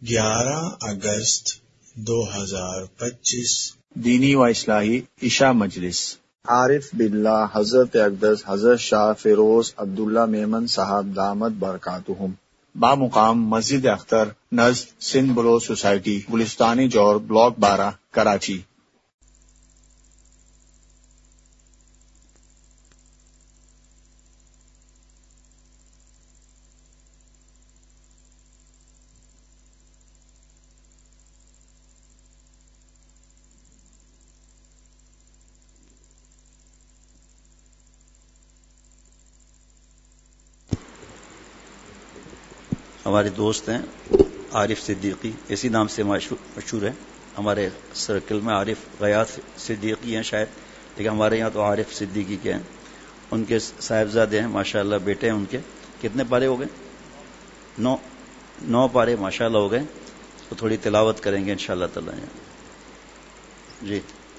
11 اگست 2025 دینی و اصلاحی عشاء مجلس۔ عارف باللہ حضرت اقدس حضرت شاہ فیروز عبداللہ میمن صاحب دامت برکاتہم، بامقام مسجد اختر نزد سندھ بلو سوسائٹی، گلستانی جور، بلاک 12، کراچی۔ ہمارے دوست ہیں عارف صدیقی، اسی نام سے مشہور ہے ہمارے سرکل میں۔ عارف غیاث صدیقی ہیں شاید، لیکن ہمارے یہاں تو عارف صدیقی کے ہیں۔ ان کے صاحبزادے ہیں ماشاءاللہ، بیٹے ہیں ان کے۔ کتنے پارے ہو گئے؟ 9 پارے ماشاءاللہ ہو گئے۔ تو تھوڑی تلاوت کریں گے انشاءاللہ تعالی جی۔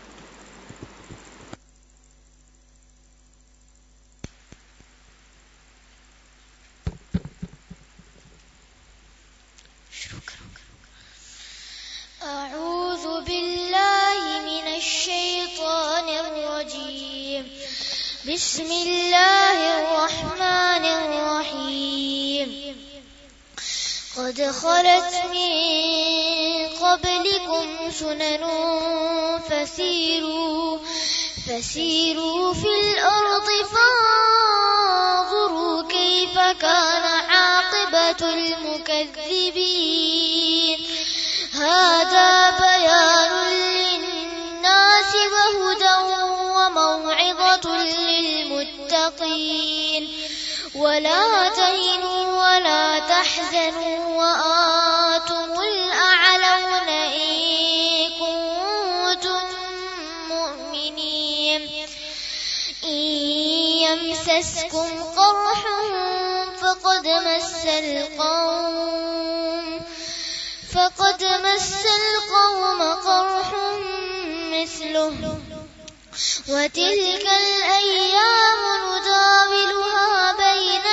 أعوذ بالله من الشيطان الرجيم. بسم الله الرحمن الرحيم. قد خلت من قبلكم سنن فسيروا في الأرض فانظروا كيف كان عاقبة المكذبين. هذا بيان للناس وهدى وموعظة للمتقين. ولا تهنوا ولا تحزنوا وأنتم الأعلون إن كنتم مؤمنين. إن يمسسكم قرح فقد مس القوم قرح مثله وتلك الأيام نداولها بين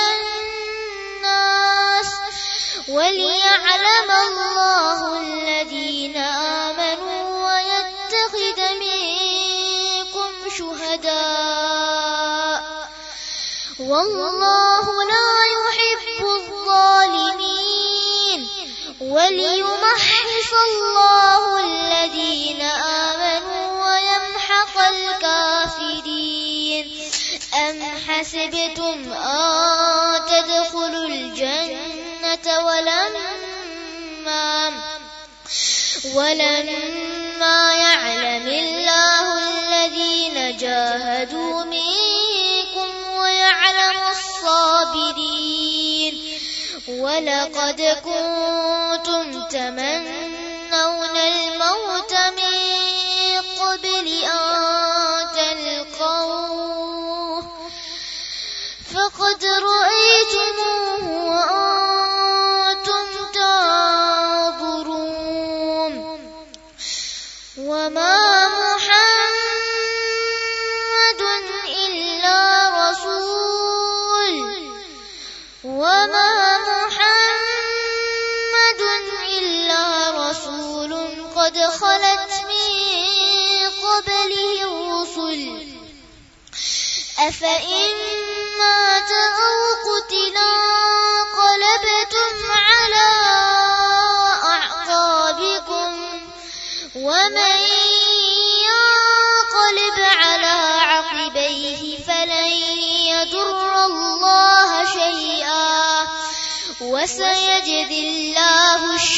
الناس وليعلم الله الذين آمنوا ويتخذ منكم شهداء والله لا يحب الظالمين. وليمحص الله الذين آمنوا ويمحق الكافرين. أم حسبتم أن تدخلوا الجنة ولما يعلم الله الذين جاهدوا منكم ويعلم الصابرين. وَلَقَدْ كُنتُمْ تَمَنَّوْنَ الْمَوْتَ مِن قَبْلِ أَن تَلْقَوْهُ فَقَدْ رَأَيْتُمُوهُ وَأَنتُمْ تَنظُرُونَ. وَمَا مُحَمَّدٌ إِلَّا رَسُولٌ قد خلت من قبله الرسل أفإن مات أو قتلا انقلبتم على أعقابكم ومن ينقلب على عقبيه فلن يضر الله شيئا وسيجزي الله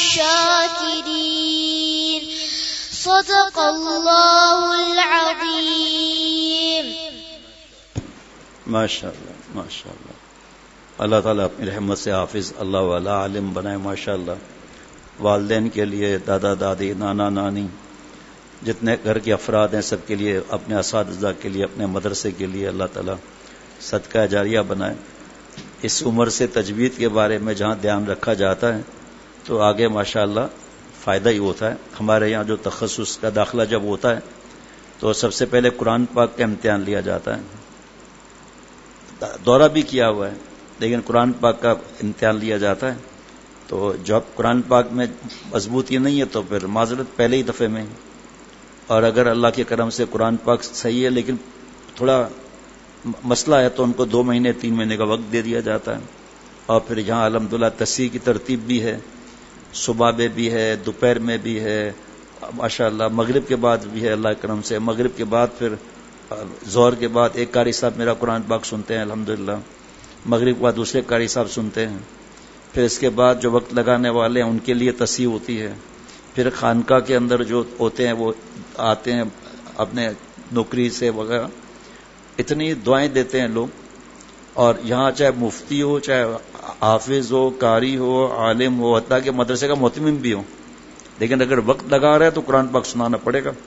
الشاكرين. صدق اللہ العظیم. ماشاءاللہ ماشاءاللہ. اللہ تعالیٰ اپنی رحمت سے حافظ اللہ والا عالم بنائے ماشاءاللہ. والدین کے لیے، دادا دادی، نانا نانی، جتنے گھر کے افراد ہیں سب کے لیے، اپنے اساتذہ کے لیے، اپنے مدرسے کے لیے اللہ تعالیٰ صدقہ جاریہ بنائے. اس عمر سے تجوید کے بارے میں جہاں دھیان رکھا جاتا ہے تو آگے ماشاءاللہ فائدہ ہی ہوتا ہے. ہمارے یہاں جو تخصص کا داخلہ جب ہوتا ہے تو سب سے پہلے قرآن پاک کا امتحان لیا جاتا ہے. دورہ بھی کیا ہوا ہے لیکن قرآن پاک کا امتحان لیا جاتا ہے. تو جب قرآن پاک میں مضبوطی نہیں ہے تو پھر معذرت پہلے ہی دفعے میں، اور اگر اللہ کے کرم سے قرآن پاک صحیح ہے لیکن تھوڑا مسئلہ ہے تو ان کو 2 مہینے 3 مہینے کا وقت دے دیا جاتا ہے. اور پھر یہاں الحمدللہ تصحیح کی ترتیب بھی ہے، صبح میں بھی ہے، دوپہر میں بھی ہے، ماشاءاللہ مغرب کے بعد بھی ہے. اللہ کے کرم سے مغرب کے بعد پھر ظہر کے بعد ایک قاری صاحب میرا قرآن پاک سنتے ہیں الحمدللہ، مغرب کے بعد دوسرے قاری صاحب سنتے ہیں. پھر اس کے بعد جو وقت لگانے والے ہیں ان کے لیے تصحیح ہوتی ہے. پھر خانقاہ کے اندر جو ہوتے ہیں وہ آتے ہیں اپنے نوکری سے وغیرہ، اتنی دعائیں دیتے ہیں لوگ. اور یہاں چاہے مفتی ہو، چاہے حافظ ہو، قاری ہو، عالم ہو، حتیٰ کہ مدرسے کا محتمم بھی ہو، لیکن اگر وقت لگا رہا ہے تو قرآن پاک سنانا پڑے گا.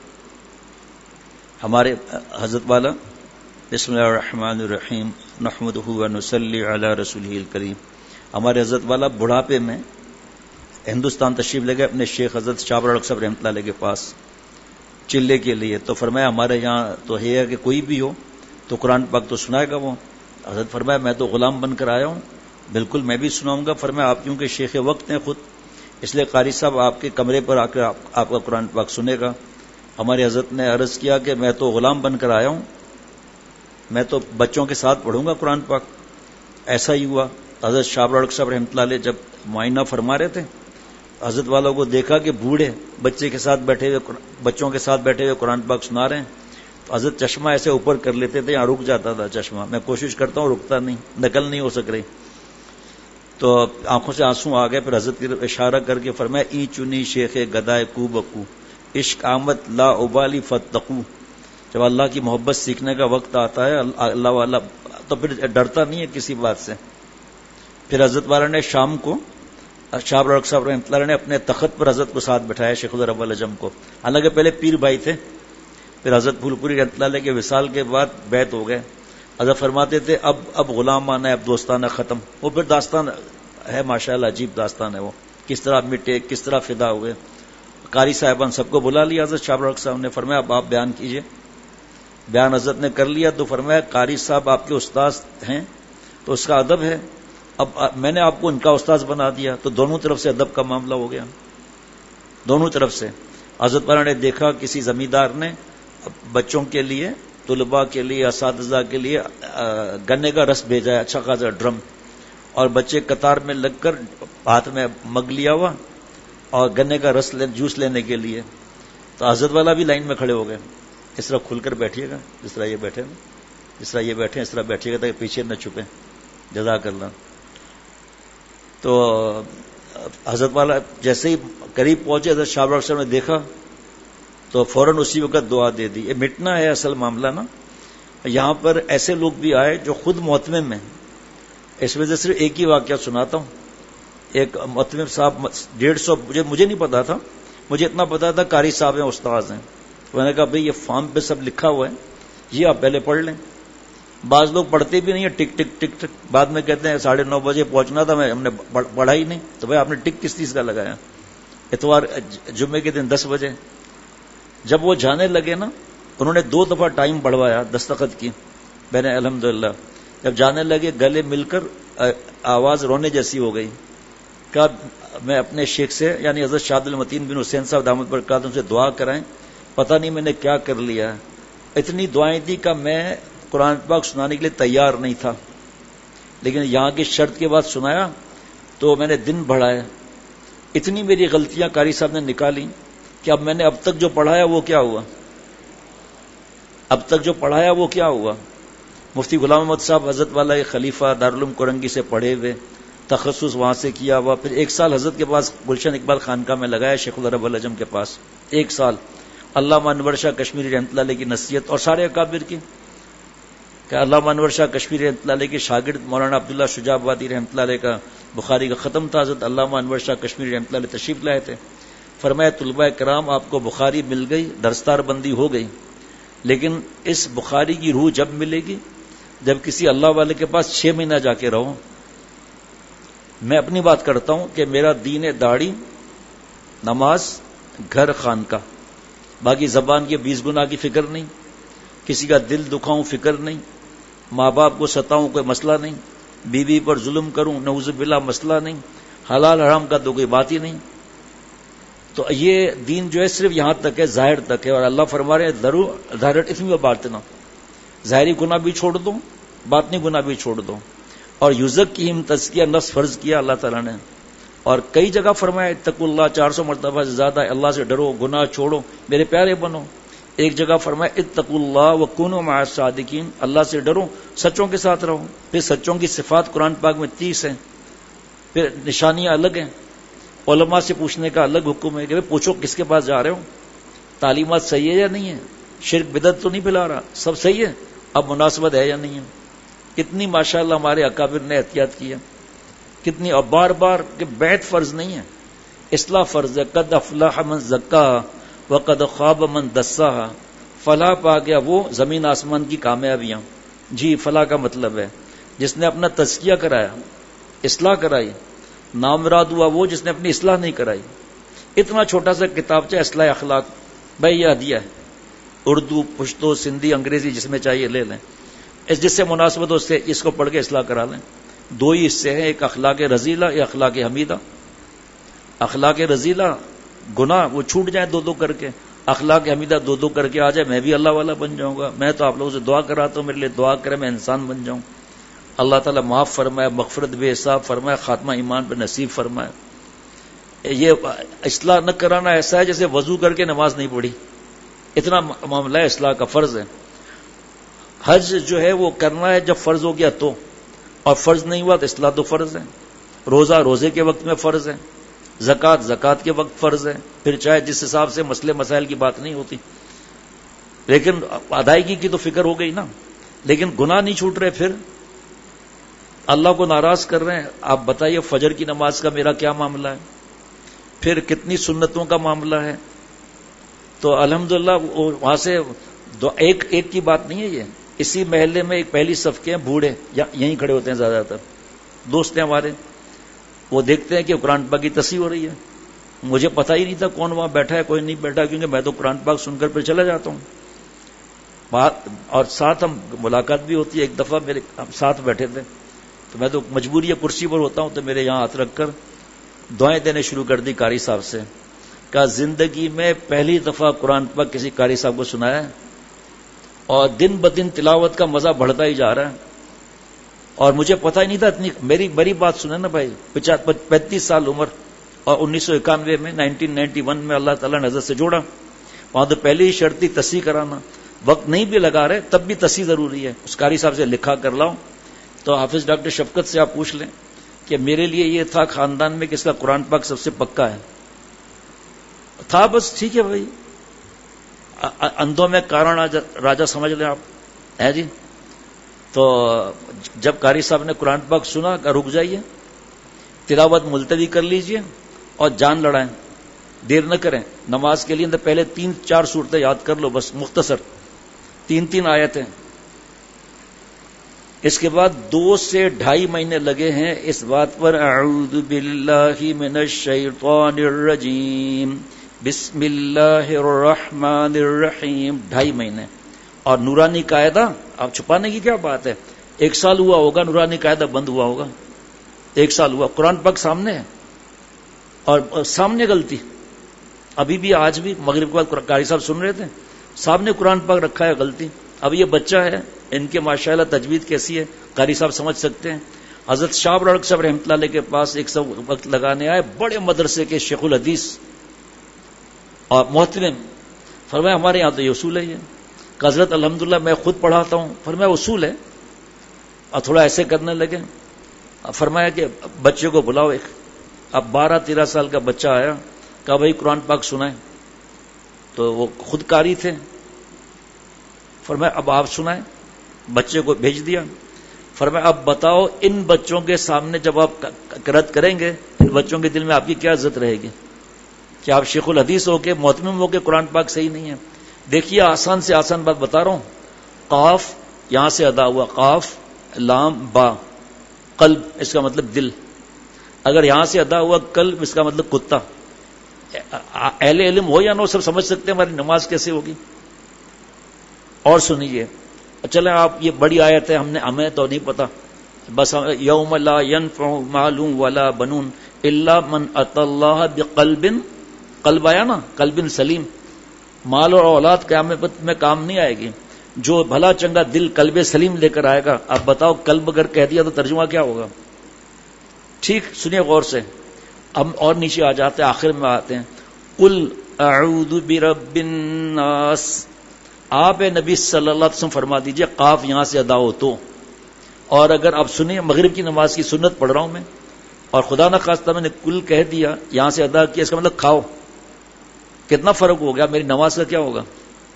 ہمارے حضرت والا بسم اللہ الرحمن الرحیم نحمدہ ونصلی علی رسولہ الکریم، ہمارے حضرت والا بڑھاپے میں ہندوستان تشریف لے گئے اپنے شیخ حضرت شاہ بڑا صاحب رحمۃ اللہ علیہ کے پاس چلے کے لیے. تو فرمایا ہمارے یہاں تو ہے کہ کوئی بھی ہو تو قرآن پاک تو سنائے گا. وہ حضرت فرمایا میں تو غلام بن کر آیا ہوں، بالکل میں بھی سناؤں گا. فرمایا آپ کیونکہ شیخ وقت ہیں خود، اس لیے قاری صاحب آپ کے کمرے پر آ کر آپ کا قرآن پاک سنے گا. ہمارے حضرت نے عرض کیا کہ میں تو غلام بن کر آیا ہوں، میں تو بچوں کے ساتھ پڑھوں گا قرآن پاک. ایسا ہی ہوا. حضرت شاہ بڑک صاحب رحمۃ اللہ علیہ جب معائنہ فرما رہے تھے، حضرت والوں کو دیکھا کہ بوڑھے بچوں کے ساتھ بیٹھے ہوئے قرآن پاک سنا رہے ہیں. تو حضرت چشمہ ایسے اوپر کر لیتے تھے، یہاں رک جاتا تھا چشمہ. میں کوشش کرتا ہوں رکتا نہیں، نقل نہیں ہو سک رہی. تو آنکھوں سے آنسو آ گئے. پھر حضرت کی اشارہ کر کے فرمایا ای چنی شیخ گدائے کو بکو عشق آمد لا ابالی فتقو. جب اللہ کی محبت سیکھنے کا وقت آتا ہے اللہ والا تو پھر ڈرتا نہیں ہے کسی بات سے. پھر حضرت والا نے شام کو شاہ بڑک صاحب رحمۃ اللہ نے اپنے تخت پر حضرت کو ساتھ بٹھایا، شیخ الرب العجم کو. حالانکہ پہلے پیر بھائی تھے. پھر حضرت پھول پوری رحمۃ اللہ علیہ کے وصال کے بعد بیعت ہو گئے. حضرت فرماتے تھے اب غلام آنا ہے، اب دوستانہ ختم. وہ پھر داستان ہے ماشاءاللہ، عجیب داستان ہے وہ، کس طرح مٹے، کس طرح فدا ہوئے. قاری صاحبان سب کو بلا لیا. حضرت شاہ بڑک صاحب نے فرمایا اب آپ بیان کیجئے. بیان حضرت نے کر لیا تو فرمایا قاری صاحب آپ کے استاذ ہیں تو اس کا ادب ہے، اب میں نے آپ کو ان کا استاذ بنا دیا. تو دونوں طرف سے ادب کا معاملہ ہو گیا، دونوں طرف سے. حضرت والا نے دیکھا کسی زمیندار نے بچوں کے لیے، طلباء کے لیے، اساتذہ کے لیے گنے کا رس بھیجا ہے، اچھا خاصا ڈرم، اور بچے قطار میں لگ کر ہاتھ میں مگ لیا ہوا اور گنے کا رس جوس لینے کے لیے. تو حضرت والا بھی لائن میں کھڑے ہو گئے. اس طرح کھل کر بیٹھیے گا، جس طرح یہ بیٹھے نا، جس طرح یہ بیٹھے اس طرح بیٹھیے گا تاکہ پیچھے نہ چھپیں. جزاک اللہ. تو حضرت والا جیسے ہی قریب پہنچے حضرت شاہ بڑک صاحب نے دیکھا تو فوراً اسی وقت دعا دے دی. یہ مٹنا ہے اصل معاملہ نا. یہاں پر ایسے لوگ بھی آئے جو خود محتمم ہیں. اس وجہ سے ایک ہی واقعہ سناتا ہوں. ایک محتمم صاحب 150 مجھے نہیں پتا تھا، مجھے اتنا پتا تھا قاری صاحب ہیں، استاذ ہیں. تو میں نے کہا بھئی یہ فارم پہ سب لکھا ہوا ہے، یہ آپ پہلے پڑھ لیں. بعض لوگ پڑھتے بھی نہیں ہیں، ٹک ٹک ٹک ٹک. بعد میں کہتے ہیں 9:30 بجے پہنچنا تھا، ہم نے پڑھا ہی نہیں. تو بھائی آپ نے ٹک کس چیز کا لگایا؟ اتوار جمعے کے دن 10 بجے. جب وہ جانے لگے نا، انہوں نے 2 دفعہ ٹائم بڑھوایا دستخط کی. میں نے الحمدللہ جب جانے لگے گلے مل کر آواز رونے جیسی ہو گئی. کہا میں اپنے شیخ سے یعنی حضرت شاہ عبد المتین بن حسین صاحب دامت برکاتہم سے دعا کرائیں، پتہ نہیں میں نے کیا کر لیا. اتنی دعائیں دی کہ میں قرآن پاک سنانے کے لیے تیار نہیں تھا، لیکن یہاں کی شرط کے بعد سنایا تو میں نے دن بڑھایا. اتنی میری غلطیاں قاری صاحب نے نکالی کہ اب میں نے اب تک جو پڑھایا وہ کیا ہوا، اب تک جو پڑھایا وہ کیا ہوا. مفتی غلام محمد صاحب حضرت والا خلیفہ دارالعلوم کورنگی سے پڑھے ہوئے، تخصص وہاں سے کیا ہوا. پھر 1 سال حضرت کے پاس گلشن اقبال خانقاہ میں لگایا، شیخ العرب العجم کے پاس 1 سال. علامہ انور شاہ کشمیری رحمۃ اللہ علیہ کی نصیحت اور سارے اکابر کی کہ علامہ انور شاہ کشمیری رحمۃ اللہ علیہ کے شاگرد مولانا عبداللہ شجاع آبادی رحمۃ اللہ علیہ کا بخاری کا ختم تھا. حضرت علامہ انور شاہ کشمیری رحمۃ اللہ علیہ تشریف لائے تھے. فرمایا طلباء کرام آپ کو بخاری مل گئی، درستار بندی ہو گئی، لیکن اس بخاری کی روح جب ملے گی جب کسی اللہ والے کے پاس 6 مہینہ جا کے رہو. میں اپنی بات کرتا ہوں کہ میرا دین داڑھی، نماز، گھر، خانقاہ، باقی زبان کے 20 گناہ کی فکر نہیں، کسی کا دل دکھاؤں فکر نہیں، ماں باپ کو ستاؤں کوئی مسئلہ نہیں، بیوی پر ظلم کروں نعوذ باللہ مسئلہ نہیں، حلال حرام کا تو کوئی بات ہی نہیں. تو یہ دین جو ہے صرف یہاں تک ہے، ظاہر تک ہے. اور اللہ فرما رہے ہیں ضرور ظاہر اسم و باطنا، ظاہری گناہ بھی چھوڑ دو، باطنی گناہ بھی چھوڑ دو. اور یزکیہم تزکیہ نفس فرض کیا اللہ تعالیٰ نے، اور کئی جگہ فرمایا اتقوا اللہ 400 مرتبہ سے زیادہ، اللہ سے ڈرو، گناہ چھوڑو، میرے پیارے بنو. ایک جگہ فرمایا اتقوا اللہ وکونوا مع الصادقین، اللہ سے ڈرو، سچوں کے ساتھ رہو. پھر سچوں کی صفات قرآن پاک میں 30 ہیں، پھر نشانیاں الگ ہیں. علماء سے پوچھنے کا الگ حکم ہے کہ پوچھو کس کے پاس جا رہے ہو، تعلیمات صحیح ہے یا نہیں ہے، شرک بدعت تو نہیں پھیلا رہا، سب صحیح ہے، اب مناسبت ہے یا نہیں ہے. کتنی ماشاءاللہ ہمارے اکابر نے احتیاط کیا، کتنی، اور بار بار کہ بیعت فرض نہیں ہے، اصلاح فرض ہے. قد افلح من زکاہا وقد خاب من دساہا، فلاح پا گیا وہ زمین آسمان کی کامیابیاں. جی فلاح کا مطلب ہے جس نے اپنا تزکیہ کرایا، اصلاح کرائی. نامراد ہوا وہ جس نے اپنی اصلاح نہیں کرائی. اتنا چھوٹا سا کتابچہ اصلاح اخلاق، بھائی یہ ہدیہ ہے، اردو، پشتو، سندھی، انگریزی جس میں چاہیے لے لیں، جس سے مناسبت ہو اس سے اس کو پڑھ کے اصلاح کرا لیں. 2 ہی حصے ہیں، ایک اخلاق رذیلہ یا اخلاق حمیدہ. اخلاق رذیلہ گناہ وہ چھوٹ جائیں 2 کر کے، اخلاق حمیدہ 2 کر کے آ جائے، میں بھی اللہ والا بن جاؤں گا. میں تو آپ لوگوں سے دعا کراتا ہوں میرے لیے دعا کرے میں انسان بن جاؤں. اللہ تعالیٰ معاف فرمائے، مغفرت بے حساب فرمائے، خاتمہ ایمان پہ نصیب فرمائے. یہ اصلاح نہ کرانا ایسا ہے جیسے وضو کر کے نماز نہیں پڑھی، اتنا معاملہ ہے. اصلاح کا فرض ہے. حج جو ہے وہ کرنا ہے جب فرض ہو گیا تو، اور فرض نہیں ہوا تو اصلاح تو فرض ہے. روزہ روزے کے وقت میں فرض ہے، زکوٰۃ زکوٰۃ کے وقت فرض ہے، پھر چاہے جس حساب سے مسئلے مسائل کی بات نہیں ہوتی، لیکن ادائیگی کی تو فکر ہو گئی نا. لیکن گناہ نہیں چھوٹ رہے، پھر اللہ کو ناراض کر رہے ہیں. آپ بتائیے فجر کی نماز کا میرا کیا معاملہ ہے، پھر کتنی سنتوں کا معاملہ ہے. تو الحمدللہ وہاں سے ایک کی بات نہیں ہے. یہ اسی محلے میں ایک پہلی صف کے ہیں بوڑھے، یہیں کھڑے ہوتے ہیں زیادہ تر، دوست ہیں ہمارے. وہ دیکھتے ہیں کہ قرآن پاک کی تصحیح ہو رہی ہے. مجھے پتہ ہی نہیں تھا کون وہاں بیٹھا ہے کوئی نہیں بیٹھا، کیونکہ میں تو قرآن پاک سن کر پھر چلا جاتا ہوں. اور ساتھ ہم ملاقات بھی ہوتی ہے. ایک دفعہ میرے ساتھ بیٹھے تھے تو میں تو مجبوری کرسی پر ہوتا ہوں، تو میرے یہاں ہاتھ رکھ کر دعائیں دینے شروع کر دی قاری صاحب سے. کہا زندگی میں پہلی دفعہ قرآن پاک کسی قاری صاحب کو سنایا ہے، اور دن بدن تلاوت کا مزہ بڑھتا ہی جا رہا ہے. اور مجھے پتہ ہی نہیں تھا اتنی میری بات سنیں نا بھائی. 35 سال عمر، اور 1991 میں 1991 میں اللہ تعالیٰ نے نظر سے جوڑا. وہاں تو پہلی ہی شرط تھی تصحیح کرانا. وقت نہیں بھی لگا رہے تب بھی تصحیح ضروری ہے. اس قاری صاحب سے لکھا کر لاؤ. تو حافظ ڈاکٹر شفقت سے آپ پوچھ لیں کہ میرے لیے یہ تھا خاندان میں کس کا قرآن پاک سب سے پکا ہے تھا. بس ٹھیک ہے بھائی، اندھوں میں کارن راجا سمجھ لیں آپ ہے جی. تو جب قاری صاحب نے قرآن پاک سنا کہ رک جائیے، تلاوت ملتوی کر لیجئے اور جان لڑائیں، دیر نہ کریں. نماز کے لیے اندر پہلے 3-4 صورتیں یاد کر لو، بس مختصر 3 آیتیں. اس کے بعد 2 سے 2.5 مہینے لگے ہیں اس بات پر اعوذ باللہ من الشیطان الرجیم بسم اللہ الرحمن الرحیم، 2.5 مہینے. اور نورانی قاعدہ آپ چھپانے کی کیا بات ہے، 1 سال ہوا ہوگا نورانی قاعدہ بند ہوا ہوگا، 1 سال ہوا. قرآن پاک سامنے ہے اور سامنے غلطی. ابھی بھی آج بھی مغرب کے بعد قاری صاحب سن رہے تھے، سامنے قرآن پاک رکھا ہے غلطی. اب یہ بچہ ہے، ان کے ماشاءاللہ تجوید کیسی ہے قاری صاحب سمجھ سکتے ہیں. حضرت شاہ رڑک صاحب رحمۃ اللہ علیہ کے پاس ایک سب وقت لگانے آئے، بڑے مدرسے کے شیخ الحدیث اور محترم. فرمایا ہمارے یہاں تو یہ اصول ہے. یہ حضرت الحمدللہ میں خود پڑھاتا ہوں. فرمایا اصول ہے. اور تھوڑا ایسے کرنے لگے. فرمایا کہ بچے کو بلاؤ. ایک اب 12-13 سال کا بچہ آیا، کہا بھائی قرآن پاک سنائیں. تو وہ خود قاری تھے. فرمایا اب آپ سنائیں. بچے کو بھیج دیا. فرمایا اب بتاؤ ان بچوں کے سامنے جب آپ قرأت کریں گے، ان بچوں کے دل میں آپ کی کیا عزت رہے گی کہ آپ شیخ الحدیث ہو کے محتمم ہو کے قرآن پاک صحیح نہیں ہے. دیکھیے آسان سے آسان بات بتا رہا ہوں. قاف یہاں سے ادا ہوا، قاف لام با، قلب اس کا مطلب دل. اگر یہاں سے ادا ہوا قلب اس کا مطلب کتا. اہل علم ہو یا نہ ہو سب سمجھ سکتے ہیں ہماری نماز کیسے ہوگی. اور سنیے، چلیں آپ یہ بڑی آیت ہے، ہمیں تو نہیں پتا، بس یوم لا ينفع مال ولا بنون الا من اتى اللہ بقلب، قلب آیا نا، قلب سلیم. مال اور اولاد قیامت میں کام نہیں آئے گی، جو بھلا چنگا دل قلب سلیم لے کر آئے گا. اب بتاؤ قلب اگر کہہ دیا تو ترجمہ کیا ہوگا؟ ٹھیک سنیے غور سے. اب اور نیچے آ جاتے ہیں، آخر میں آتے ہیں قل اعوذ برب الناس. آپ نبی صلی اللہ علیہ وسلم فرما دیجئے قاف یہاں سے ادا ہو تو. اور اگر آپ سنیں مغرب کی نماز کی سنت پڑھ رہا ہوں میں، اور خدا نخواستہ میں نے کل کہہ دیا یہاں سے ادا کیا، اس کا مطلب کھاؤ. کتنا فرق ہو گیا؟ میری نماز کا کیا ہوگا؟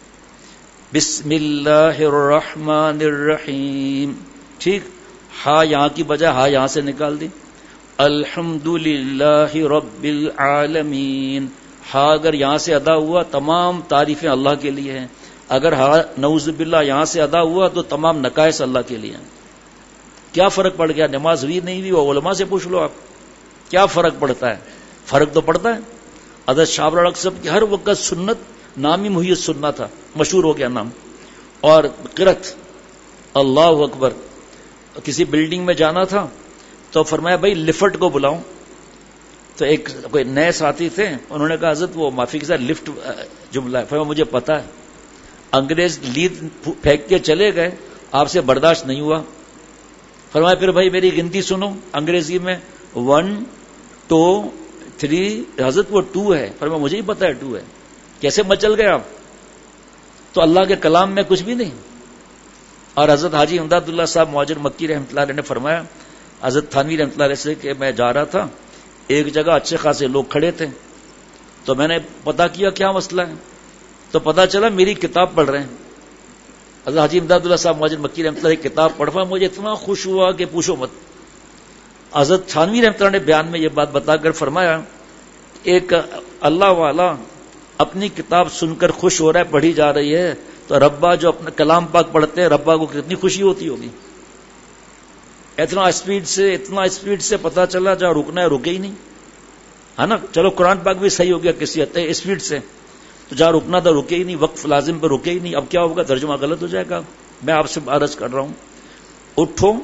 بسم اللہ الرحمن الرحیم. ٹھیک، ہا یہاں کی بجائے ہا یہاں سے نکال دی. الحمد للہ رب العالمین. ہا اگر یہاں سے ادا ہوا تمام تعریفیں اللہ کے لیے ہیں. اگر ہا نعوذ باللہ یہاں سے ادا ہوا تو تمام نقائص اللہ کے لیے ہیں. کیا فرق پڑ گیا؟ نماز ہوئی نہیں ہوئی وہ علماء سے پوچھ لو آپ. کیا فرق پڑتا ہے؟ فرق تو پڑتا ہے. حضرت شاہ ابرار صاحب کی ہر وقت سنت نام ہی محیط سننا تھا، مشہور ہو گیا نام. اور قرت اللہ اکبر. کسی بلڈنگ میں جانا تھا تو فرمایا بھائی لفٹ کو بلاؤں. تو ایک کوئی نئے ساتھی تھے، انہوں نے کہا حضرت وہ معافی کے ساتھ لفٹ جملہ ہے. فرمایا مجھے پتا ہے. انگریز لید پھینک کے چلے گئے، آپ سے برداشت نہیں ہوا. فرمایا پھر بھائی میری گنتی سنو انگریزی میں، 1 2 3. حضرت وہ 2 ہے. فرمایا مجھے ہی پتا ہے 2 ہے. کیسے مچل گئے آپ؟ تو اللہ کے کلام میں کچھ بھی نہیں. اور حضرت حاجی امداد اللہ صاحب مہاجر مکی رحمۃ اللہ علیہ نے فرمایا حضرت تھانوی رحمۃ اللہ علیہ سے کہ میں جا رہا تھا، ایک جگہ اچھے خاصے لوگ کھڑے تھے، تو میں نے پتا کیا کیا مسئلہ ہے، تو پتا چلا میری کتاب پڑھ رہے ہیں. حضرت حاجی امداد اللہ صاحب مہاجر مکی رحمۃ اللہ کی کتاب پڑھوا مجھے اتنا خوش ہوا کہ پوچھو مت. حضرت تھانوی رحمۃ اللہ نے بیان میں یہ بات بتا کر فرمایا ایک اللہ والا اپنی کتاب سن کر خوش ہو رہا ہے، پڑھی جا رہی ہے، تو ربا جو اپنا کلام پاک پڑھتے ہیں ربا کو کتنی خوشی ہوتی ہوگی. اتنا اسپیڈ سے پتا چلا جہاں رکنا ہے رکے ہی نہیں، ہے نا. چلو قرآن پاک بھی صحیح ہو گیا کسی حد تک اسپیڈ سے، تو جہاں رکنا تھا رکے ہی نہیں، وقف لازم پہ رکے ہی نہیں. اب کیا ہوگا؟ ترجمہ غلط ہو جائے گا. میں آپ سے عرض کر رہا ہوں اٹھو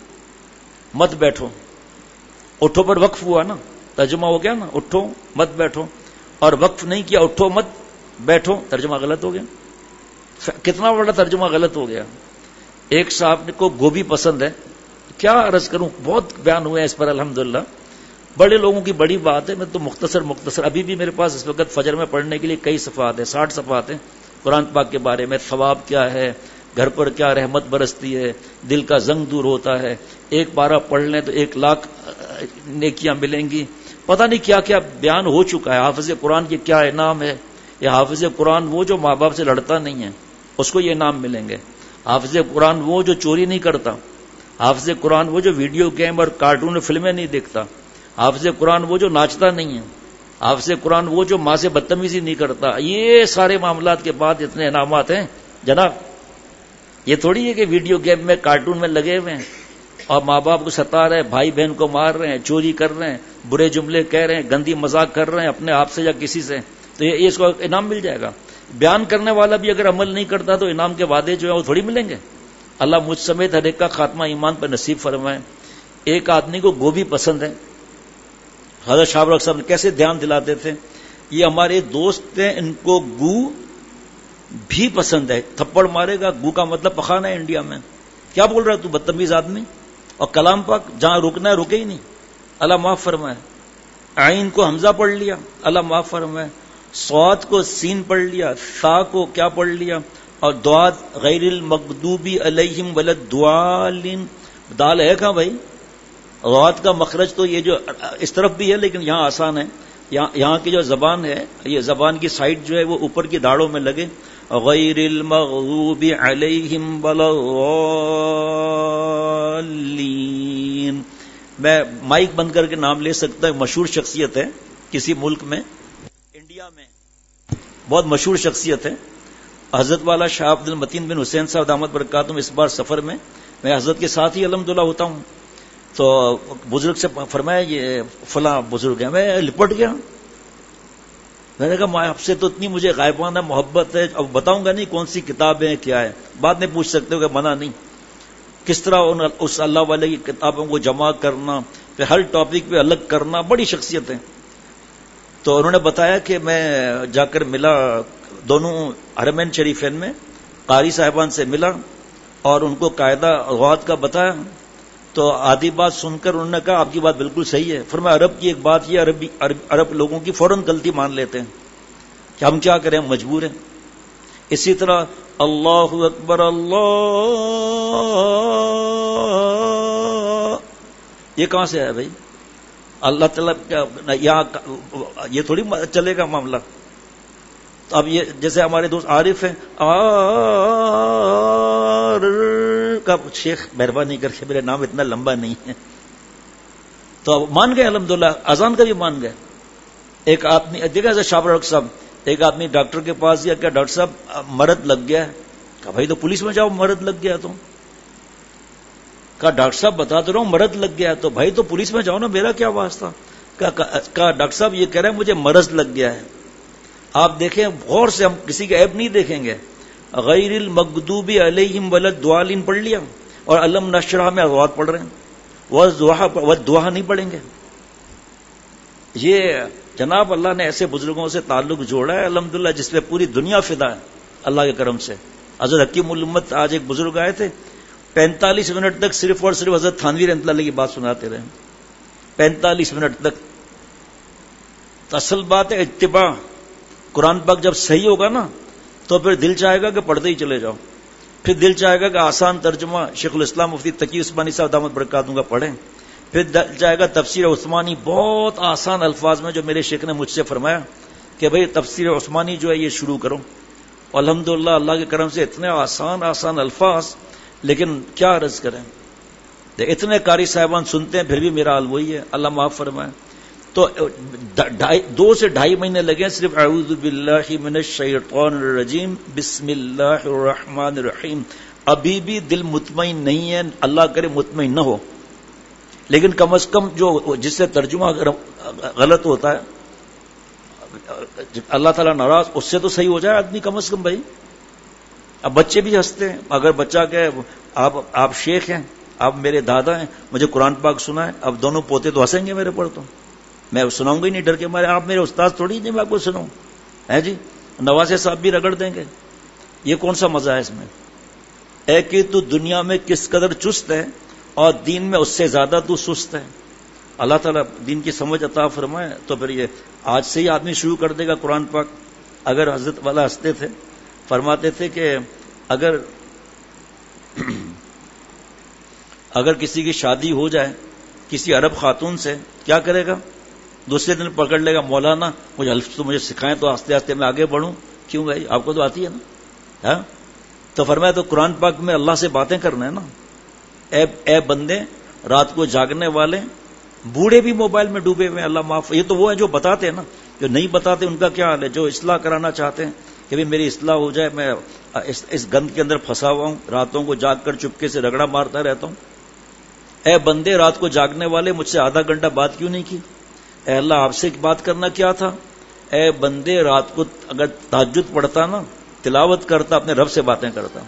مت بیٹھو. اٹھو پر وقف ہوا نا، ترجمہ ہو گیا نا، اٹھو مت بیٹھو. اور وقف نہیں کیا اٹھو مت بیٹھو، ترجمہ غلط ہو گیا. کتنا بڑا ترجمہ غلط ہو گیا. ایک صاحب کو گوبھی پسند ہے، کیا عرض کروں، بہت بیان ہوئے ہیں اس پر الحمدللہ، بڑے لوگوں کی بڑی بات ہے. میں تو مختصر ابھی بھی میرے پاس اس وقت فجر میں پڑھنے کے لیے کئی صفحات ہیں، 60 صفحات ہیں قرآن پاک کے بارے میں. ثواب کیا ہے، گھر پر کیا رحمت برستی ہے، دل کا زنگ دور ہوتا ہے. ایک پارہ پڑھ لیں تو 1,00,000 نیکیاں ملیں گی. پتہ نہیں کیا کیا بیان ہو چکا ہے. حافظ قرآن کے کیا انعام ہے. یہ حافظ قرآن وہ جو ماں باپ سے لڑتا نہیں ہے اس کو یہ انعام ملیں گے. حافظ قرآن وہ جو چوری نہیں کرتا. حافظ قرآن وہ جو ویڈیو گیم اور کارٹون فلمیں نہیں دیکھتا. حافظ قرآن وہ جو ناچتا نہیں ہے. حافظ قرآن وہ جو ماں سے بدتمیزی نہیں کرتا. یہ سارے معاملات کے بعد اتنے انعامات ہیں جناب. یہ تھوڑی ہے کہ ویڈیو گیم میں کارٹون میں لگے ہوئے ہیں اور ماں باپ کو ستا رہے ہیں، بھائی بہن کو مار رہے ہیں، چوری کر رہے ہیں، برے جملے کہہ رہے ہیں، گندی مذاق کر رہے ہیں اپنے آپ سے یا کسی سے، تو یہ اس کو انعام مل جائے گا. بیان کرنے والا بھی اگر عمل نہیں کرتا تو انعام کے وعدے جو ہیں وہ تھوڑی ملیں گے. اللہ مجھ سمیت ہر ایک کا خاتمہ ایمان پر نصیب فرمائے. ایک آدمی کو گوبھی پسند ہے. حضرت شاہ ابرار صاحب نے کیسے دھیان دلاتے تھے، یہ ہمارے دوست ہیں، ان کو گو بھی پسند ہے. تھپڑ مارے گا. گو کا مطلب پخانا ہے انڈیا میں. کیا بول رہا ہے تو بدتمیز آدمی. اور کلام پاک جہاں رکنا ہے رکے ہی نہیں. اللہ معاف فرمائے. عین کو حمزہ پڑھ لیا، اللہ معاف فرمائے. صاد کو سین پڑھ لیا، ثا کو کیا پڑھ لیا، اور دعات غیر المغضوبی علیہم وللضالین. دال ہے کہاں بھائی؟ غات کا مخرج تو یہ جو اس طرف بھی ہے لیکن یہاں آسان ہے. یہاں کی جو زبان ہے، یہ زبان کی سائڈ جو ہے وہ اوپر کی داڑوں میں لگے. غیر المغضوب علیہم وللضالین. میں مائک بند کر کے نام لے سکتا ہوں. مشہور شخصیت ہے کسی ملک میں، انڈیا میں بہت مشہور شخصیت ہے. حضرت والا شاہ عبد المتین بن حسین صاحب دامت برکاتہم اس بار سفر میں حضرت کے ساتھ ہی الحمدللہ ہوتا ہوں. تو بزرگ سے فرمایا یہ فلاں بزرگ ہے. میں لپٹ گیا. میں نے کہا آپ سے تو اتنی مجھے غائبانہ محبت ہے، اب بتاؤں گا نہیں کون سی کتاب ہے کیا ہے، بعد میں پوچھ سکتے ہو کہ منع نہیں. کس طرح اس اللہ والے کی کتابوں کو جمع کرنا، پھر ہر ٹاپک پہ الگ کرنا، بڑی شخصیتیں. تو انہوں نے بتایا کہ میں جا کر ملا دونوں حرمین شریفین میں، قاری صاحبان سے ملا اور ان کو قاعدہ لغات کا بتایا. تو آدھی بات سن کر انہوں نے کہا آپ کی بات بالکل صحیح ہے. فرمایا عرب کی ایک بات یہ عرب لوگوں کی فوراً غلطی مان لیتے ہیں کہ ہم کیا کریں، مجبور ہیں. اسی طرح اللہ اکبر اللہ، یہ کہاں سے ہے بھائی؟ اللہ تعالیٰ یہاں یہ تھوڑی چلے گا معاملہ. تو اب یہ جیسے ہمارے دوست عارف ہیں، کا شیخ مہربانی کر کے، میرا نام اتنا لمبا نہیں ہے، تو اب مان گئے الحمدللہ، اذان کا بھی مان گئے. ایک آدمی دیکھا جیسے شاہ ڈاکٹر صاحب، ایک آدمی ڈاکٹر کے پاس گیا، کیا ڈاکٹر صاحب مرد لگ گیا ہے؟ کہا بھائی تو پولیس میں جاؤ، مرد لگ گیا تو. کہا ڈاکٹر صاحب بتا تو رہا ہوں مرد لگ گیا ہے، تو بھائی تو پولیس میں جاؤ نا، میرا کیا واسطہ. کہا ڈاکٹر صاحب یہ کہہ رہے ہیں مجھے مرض لگ گیا ہے. آپ دیکھیں غور سے، ہم کسی کا عیب نہیں دیکھیں گے. غیر المغضوب علیہم ولاالضالین پڑھ لیا اور علم نشرح میں اغوات پڑھ رہے ہیں، والضحیٰ نہیں پڑھیں گے. یہ جناب اللہ نے ایسے بزرگوں سے تعلق جوڑا ہے الحمدللہ جس پہ پوری دنیا فدا ہے اللہ کے کرم سے. حضرت حکیم الامت آج ایک بزرگ آئے تھے، 45 منٹ تک صرف اور صرف حضرت تھانوی رحمۃ اللہ علیہ کی بات سناتے رہے، 45 منٹ تک. تو اصل بات ہے اتباع. قرآن پاک جب صحیح ہوگا نا تو پھر دل چاہے گا کہ پڑھتے ہی چلے جاؤ، پھر دل چاہے گا کہ آسان ترجمہ شیخ الاسلام مفتی تقی عثمانی صاحب دامت برکاتہ کا پڑھیں، پھر دل چاہے گا تفسیر عثمانی بہت آسان الفاظ میں جو میرے شیخ نے مجھ سے فرمایا کہ بھئی تفسیر عثمانی جو ہے یہ شروع کرو. الحمدللہ اللہ کے کرم سے اتنے آسان الفاظ، لیکن کیا عرض کریں، اتنے قاری صاحبان سنتے ہیں پھر بھی میرا حال وہی ہے، اللہ معاف فرمائے. تو 2 سے 2.5 مہینے لگے صرف اعوذ باللہ من الشیطان الرجیم بسم اللہ الرحمن الرحیم. ابھی بھی دل مطمئن نہیں ہے، اللہ کرے مطمئن نہ ہو، لیکن کم از کم جو جس سے ترجمہ غلط ہوتا ہے اللہ تعالیٰ ناراض، اس سے تو صحیح ہو جائے آدمی کم از کم. بھائی اب بچے بھی ہنستے ہیں، اگر بچہ کہ آپ شیخ ہیں، آپ میرے دادا ہیں، مجھے قرآن پاک سنا ہے، اب دونوں پوتے تو ہنسیں گے میرے پر، تو میں سناؤں گا ہی نہیں ڈر کے مارے. آپ میرے استاد تھوڑی نہیں میں آپ کو سناؤں ہے جی. نوازے صاحب بھی رگڑ دیں گے، یہ کون سا مزہ ہے اس میں؟ اے کہ تو دنیا میں کس قدر چست ہے اور دین میں اس سے زیادہ تو سست ہے. اللہ تعالیٰ دین کی سمجھ عطا فرمائے. تو پھر یہ آج سے ہی آدمی شروع کر دے گا قرآن پاک. اگر حضرت والا ہنستے تھے، فرماتے تھے کہ اگر کسی کی شادی ہو جائے کسی عرب خاتون سے، کیا کرے گا؟ دوسرے دن پکڑ لے گا، مولانا مجھے الف تو مجھے سکھائیں تو آستے آستے میں آگے بڑھوں. کیوں بھائی آپ کو تو آتی ہے نا. تو فرمایا تو قرآن پاک میں اللہ سے باتیں کرنا ہے نا. اے بندے رات کو جاگنے والے، بوڑھے بھی موبائل میں ڈوبے ہوئے ہیں، اللہ معاف. یہ تو وہ ہیں جو بتاتے ہیں نا، جو نہیں بتاتے ان کا کیا حال ہے. جو اصلاح کرانا چاہتے ہیں کہ میری اصلاح ہو جائے، میں اس گند کے اندر پھنسا ہوا ہوں، راتوں کو جاگ کر چپکے سے رگڑا مارتا رہتا ہوں. اے بندے رات کو جاگنے والے، مجھ سے آدھا گھنٹہ بات کیوں نہیں کی؟ اے اللہ آپ سے بات کرنا کیا تھا؟ اے بندے رات کو اگر تہجد پڑھتا نا، تلاوت کرتا، اپنے رب سے باتیں کرتا،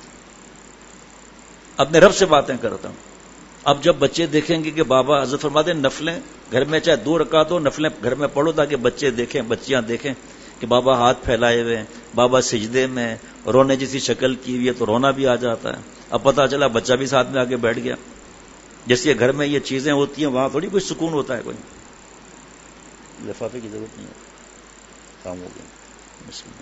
اپنے رب سے باتیں کرتا. اب جب بچے دیکھیں گے کہ بابا، حضرت فرماتے ہیں نفلیں گھر میں چاہے 2 رکعت ہو، نفلیں گھر میں پڑھو تاکہ بچے دیکھیں، بچیاں دیکھیں کہ بابا ہاتھ پھیلائے ہوئے ہیں، بابا سجدے میں، رونے جیسی شکل کی ہوئی ہے تو رونا بھی آ جاتا ہے. اب پتہ چلا بچہ بھی ساتھ میں آگے بیٹھ گیا. جیسے گھر میں یہ چیزیں ہوتی ہیں وہاں تھوڑی کوئی سکون ہوتا ہے. کوئی لفافے کی ضرورت نہیں ہے، کام ہو گیا. بسم اللہ.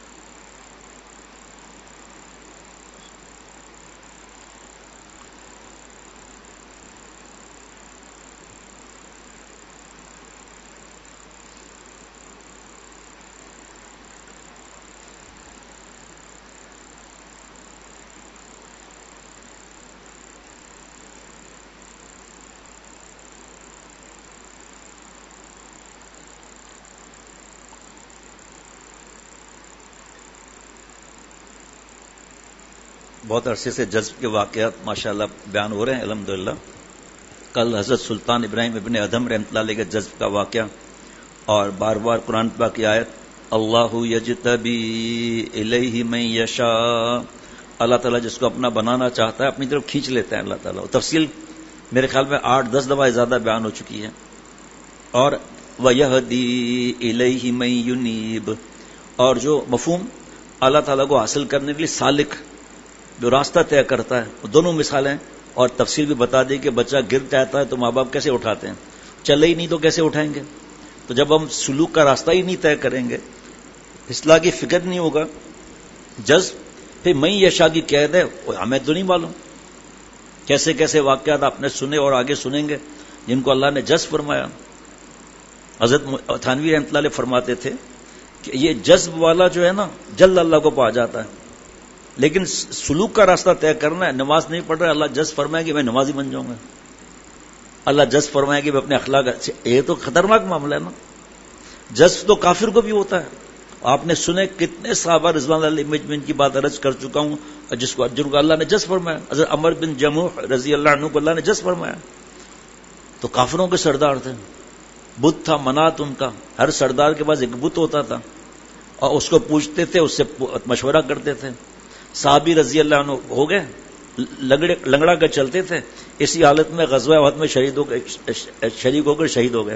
بہت عرصے سے جذب کے واقعات ماشاءاللہ بیان ہو رہے ہیں الحمدللہ. کل حضرت سلطان ابراہیم ابن ادھم رحمۃ اللہ علیہ کے جذب کا واقعہ، اور بار بار قرآن پاک کی آیت اللہ یجتبی الیہ من یشاء اللہ تعالیٰ جس کو اپنا بنانا چاہتا ہے اپنی طرف کھینچ لیتا ہے اللہ تعالیٰ. تفصیل میرے خیال میں 8-10 دفعہ زیادہ بیان ہو چکی ہے. اور وَيَهْدِي إِلَيْهِ مَن يُنِيبُ، اور جو مفہوم اللہ تعالیٰ کو حاصل کرنے کے لیے سالک جو راستہ طے کرتا ہے، دونوں مثالیں اور تفصیل بھی بتا دی کہ بچہ گر جاتا ہے تو ماں باپ کیسے اٹھاتے ہیں، چلے ہی نہیں تو کیسے اٹھائیں گے. تو جب ہم سلوک کا راستہ ہی نہیں طے کریں گے، اصلاح کی فکر نہیں ہوگا، جذب پھر میں یشا کی قید ہے ہمیں تو نہیں معلوم. کیسے کیسے واقعات آپ نے سنے اور آگے سنیں گے جن کو اللہ نے جذب فرمایا. حضرت تھانوی رحمۃ اللہ علیہ فرماتے تھے کہ یہ جذب والا جو ہے نا جلد اللہ کو پا جاتا ہے، لیکن سلوک کا راستہ طے کرنا ہے. نماز نہیں پڑھ رہا، اللہ جذب فرمائے کہ میں نمازی بن جاؤں گا، اللہ جذب فرمائے کہ میں اپنے اخلاق، یہ تو خطرناک معاملہ ہے نا. جذب تو کافر کو بھی ہوتا ہے. آپ نے سنے کتنے صحابہ رضوان اللہ علیہم، ان کی بات عرض کر چکا ہوں، جن کو اللہ نے جذب فرمایا. حضرت عمر بن جموح رضی اللہ عنہ کو اللہ نے جذب فرمایا. تو کافروں کے سردار تھے، بت تھا منات ان کا، ہر سردار کے پاس ایک بت ہوتا تھا اور اس کو پوچھتے تھے، اس سے مشورہ کرتے تھے. صحابی رضی اللہ عنہ ہو گئے لنگڑا کر چلتے تھے، اسی حالت میں غزوہ احد میں شریک ہو کر شہید ہو گئے.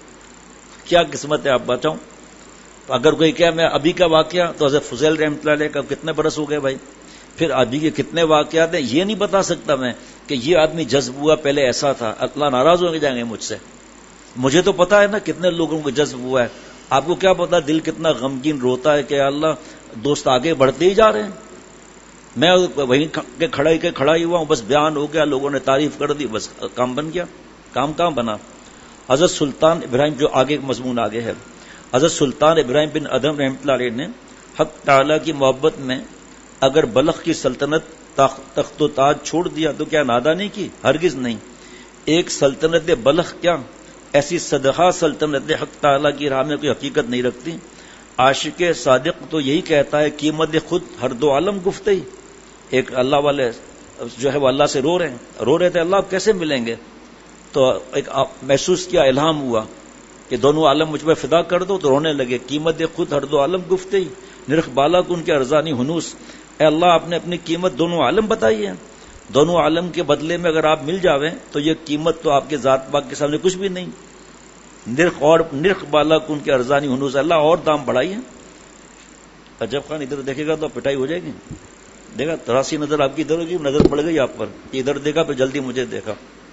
کیا قسمت ہے آپ بتاؤں. اگر کوئی کہے میں ابھی کا واقعہ، تو حضرت فضیل رحمۃ اللہ علیہ کا کتنے برس ہو گئے بھائی، پھر ابھی کے کتنے واقعات ہیں یہ نہیں بتا سکتا میں کہ یہ آدمی جذب ہوا پہلے ایسا تھا. اللہ ناراض ہو جائیں گے مجھ سے. مجھے تو پتا ہے نا کتنے لوگوں کو جذب ہوا ہے. آپ کو کیا پتا دل کتنا غمگین روتا ہے کہ اللہ دوست آگے بڑھتے ہی جا رہے ہیں، میں وہیں کھڑا ہی ہوا ہوں، بس بیان ہو گیا، لوگوں نے تعریف کر دی، بس کام بن گیا. کام کہاں بنا. حضرت سلطان ابراہیم، جو آگے مضمون آگے ہے، حضرت سلطان ابراہیم بن ادم رحمۃ اللہ علیہ نے حق تعالیٰ کی محبت میں اگر بلخ کی سلطنت تخت و تاج چھوڑ دیا تو کیا نادانی کی؟ ہرگز نہیں. ایک سلطنت بلخ کیا ایسی صدقہ سلطنت حق تعالیٰ کی راہ میں کوئی حقیقت نہیں رکھتی. عاشق صادق تو یہی کہتا ہے قیمت خود ہر دو عالم گفتے ہی. ایک اللہ والے جو ہے وہ اللہ سے رو رہے تھے، اللہ کیسے ملیں گے، تو ایک محسوس کیا، الہام ہوا کہ دونوں عالم مجھ پہ فدا کر دو، تو رونے لگے. قیمت خود ہر دو عالم گفتے ہی، نرخ بالا کو ان کے ارزانی ہنوس. اے اللہ آپ نے اپنی قیمت دونوں عالم بتائی ہے، دونوں عالم کے بدلے میں اگر آپ مل جاویں تو یہ قیمت تو آپ کے ذات پاک کے سامنے کچھ بھی نہیں. نرخ بالا کو ان کے ارزانی ہنوس، اللہ اور دام بڑھائی ہے. عجب خان ادھر دیکھے گا تو پٹائی ہو جائے گی. دیکھا تراسی نظر آپ کی ادھر ہوگی، نظر پڑ گئی آپ پر، ادھر دیکھا پھر جلدی مجھے دیکھا.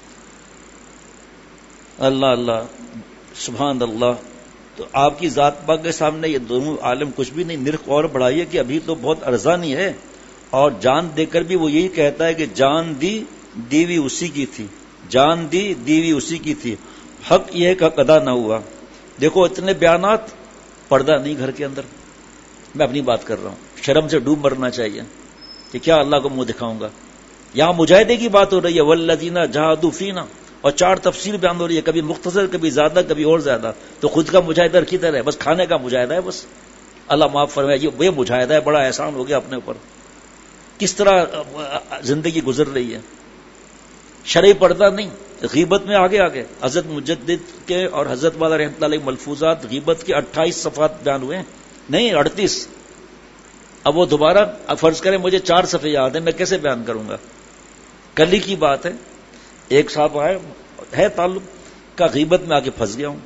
اللہ اللہ سبحان اللہ. تو آپ کی ذات پاک کے سامنے یہ دونوں عالم کچھ بھی نہیں. نرخ اور بڑھائیے کہ ابھی تو بہت ارزانی ہے، اور جان دے کر بھی وہ یہی کہتا ہے کہ جان دی دیوی اسی کی تھی، جان دی دیوی اسی کی تھی، حق یہ کا ادا نہ ہوا. دیکھو اتنے بیانات، پردہ نہیں گھر کے اندر. میں اپنی بات کر رہا ہوں، شرم سے ڈوب مرنا چاہیے کہ کیا اللہ کو منہ دکھاؤں گا. یہاں مجاہدے کی بات ہو رہی ہے، والذین جاہدوا فینا، اور 4 تفسیر بیان ہو رہی ہے، کبھی مختصر کبھی زیادہ کبھی اور زیادہ. تو خود کا مجاہدہ کدھر ہے؟ بس کھانے کا مجاہدہ ہے بس. اللہ معاف فرمائے، یہ مجاہدہ ہے، بڑا احسان ہو گیا اپنے اوپر. کس طرح زندگی گزر رہی ہے. شرعی پردہ نہیں، غیبت میں آگے حضرت مجدد کے اور حضرت والا رحمۃ اللہ علیہ ملفوظات غیبت کے 28 صفحات بیان ہوئے ہیں، نہیں 38. اب وہ دوبارہ فرض کریں مجھے 4 صفحے یاد ہیں، میں کیسے بیان کروں گا. کل ہی کی بات ہے، ایک صاحب ہے تعلق کا، غیبت میں آ کے پھنس گیا ہوں،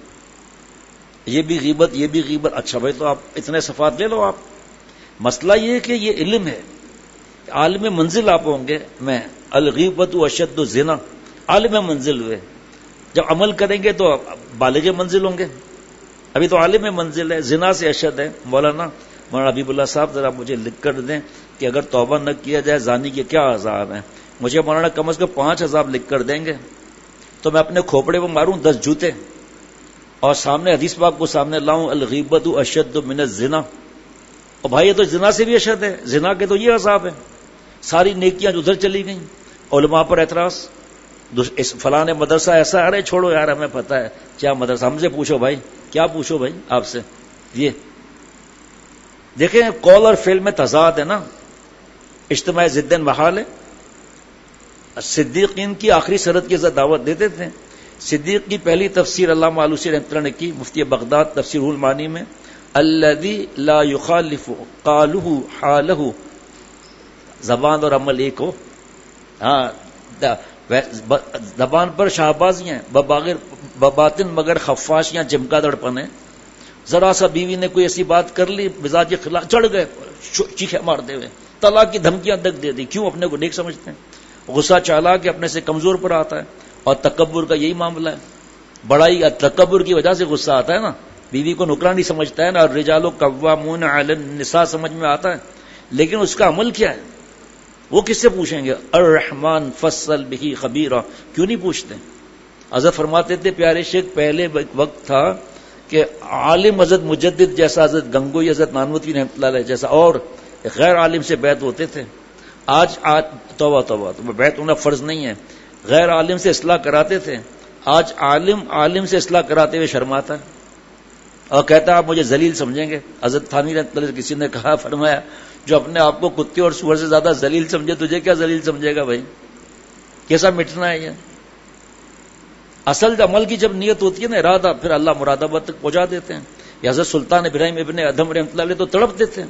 یہ بھی غیبت یہ بھی غیبت. اچھا بھائی تو آپ اتنے صفحات لے لو. آپ مسئلہ یہ ہے کہ یہ علم ہے، عالم منزل آپ ہوں گے. میں الغیبت اشد الزنا، عالم منزل ہوئے. جب عمل کریں گے تو بالغ منزل ہوں گے. ابھی تو عالم منزل ہے، زنا سے اشد ہے. مولانا حبیب اللہ صاحب ذرا مجھے لکھ کر دیں کہ اگر توبہ نہ کیا جائے زانی کے کیا عذاب ہیں. مجھے مولانا کم از کم 5 عذاب لکھ کر دیں گے تو میں اپنے کھوپڑے پر ماروں 10 جوتے، اور سامنے حدیث پاک کو سامنے لاؤں، الغیبت اشد من الزنا. اور بھائی یہ تو زنا سے بھی اشد ہے، زنا کے تو یہ عذاب ہے. ساری نیکیاں ادھر چلی گئیں. علماء پر اعتراض، فلاں مدرسہ ایسا، ارے چھوڑو یار ہمیں پتہ ہے کیا مدرسہ، ہم سے پوچھو بھائی، کیا پوچھو بھائی آپ سے. یہ دیکھیں قول اور فعل میں تضاد ہے نا. اجتماع ضدین محال ہے. صدیقین کی آخری سرحد کی دعوت دیتے تھے. صدیق کی پہلی تفسیر علامہ آلوسی رحمۃ اللہ نے کی، مفتی بغداد تفسیر المعانی میں، الذی لا یخالف قالہ حالہ زبان اور عمل ایک ہو. ہاں زبان پر شہبازیاں بباطن مگر خفاشیاں چمکا دڑپن ہے. ذرا سا بیوی نے کوئی ایسی بات کر لی مزاج کے خلاف چڑھ گئے چیخے مارتے ہوئے, طلاق کی دھمکیاں تک دے دی. کیوں؟ اپنے کو نیک سمجھتے ہیں. غصہ چالا کہ اپنے سے کمزور پر آتا ہے, اور تکبر کا یہی معاملہ ہے. بڑائی تکبر کی وجہ سے غصہ آتا ہے نا, بیوی کو نکرانی سمجھتا ہے نا, اور رجال قوامون علی النساء سمجھ میں آتا ہے, لیکن اس کا عمل کیا ہے وہ کس سے پوچھیں گے؟ الرحمن فصل بہ خبیرہ, کیوں نہیں پوچھتے؟ حضرت فرماتے تھے پیارے شیخ, پہلے وقت تھا کہ عالم حضرت مجدد جیسا, حضرت گنگوئی, حضرت نانوتوی رحمۃ اللہ علیہ جیسا, اور غیر عالم سے بیعت ہوتے تھے. آج توبہ توبہ تو بیعت ہونا فرض نہیں ہے. غیر عالم سے اصلاح کراتے تھے, آج عالم سے اصلاح کراتے ہوئے شرماتا ہے اور کہتا ہے آپ مجھے ذلیل سمجھیں گے. حضرت تھانوی رحمۃ اللہ کسی نے کہا, فرمایا جو اپنے آپ کو کتے اور سور سے زیادہ ذلیل سمجھے تجھے کیا ذلیل سمجھے گا بھائی؟ کیسا مٹنا ہے یہ؟ اصل عمل کی جب نیت ہوتی ہے نا, ارادہ, پھر اللہ مراد آباد تک پہنچا دیتے ہیں. یہ حضرت سلطان ابراہیم ابن ادھم رحمۃ اللہ علیہ تو تڑپتے تھے.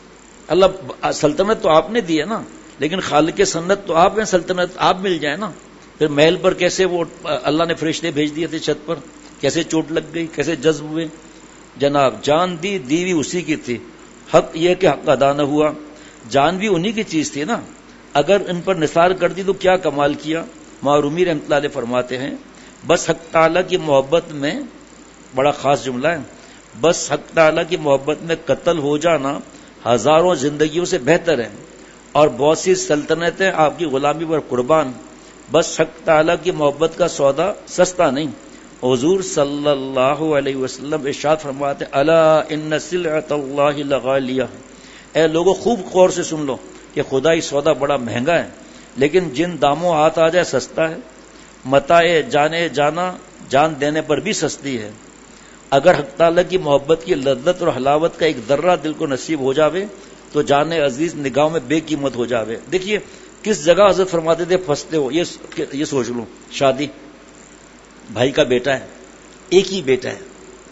اللہ سلطنت تو آپ نے دی ہے نا, لیکن خالق سنت تو آپ ہیں, سلطنت آپ مل جائے نا. پھر محل پر کیسے وہ اللہ نے فرشتے بھیج دیے تھے چھت پر, کیسے چوٹ لگ گئی, کیسے جذب ہوئے. جناب جان دیوی اسی کی تھی, حق یہ کہ حق ادا نہ ہوا. جان بھی انہی کی چیز تھی نا, اگر ان پر نثار کر دی تو کیا کمال کیا. معرومی رحمۃ اللہ علیہ فرماتے ہیں بس حق تعالیٰ کی محبت میں, بڑا خاص جملہ ہے, بس حق تعالیٰ کی محبت میں قتل ہو جانا ہزاروں زندگیوں سے بہتر ہے, اور بہت سی سلطنتیں آپ کی غلامی پر قربان. بس حق تعالیٰ کی محبت کا سودا سستا نہیں. حضور صلی اللہ علیہ وسلم ارشاد فرماتے الا ان سلعۃ اللہ لغالیہ, اے لوگوں خوب غور سے سن لو کہ خدائی سودا بڑا مہنگا ہے, لیکن جن داموں ہاتھ آ جائے سستا ہے. متاع جانے جانا جان دینے پر بھی سستی ہے. اگر حق تعالیٰ کی محبت کی لذت اور حلاوت کا ایک ذرہ دل کو نصیب ہو جاوے تو جان عزیز نگاہوں میں بے قیمت ہو جاوے. دیکھیے کس جگہ حضرت فرماتے تھے پھنستے ہو. یہ سوچ لو, شادی, بھائی کا بیٹا ہے, ایک ہی بیٹا ہے,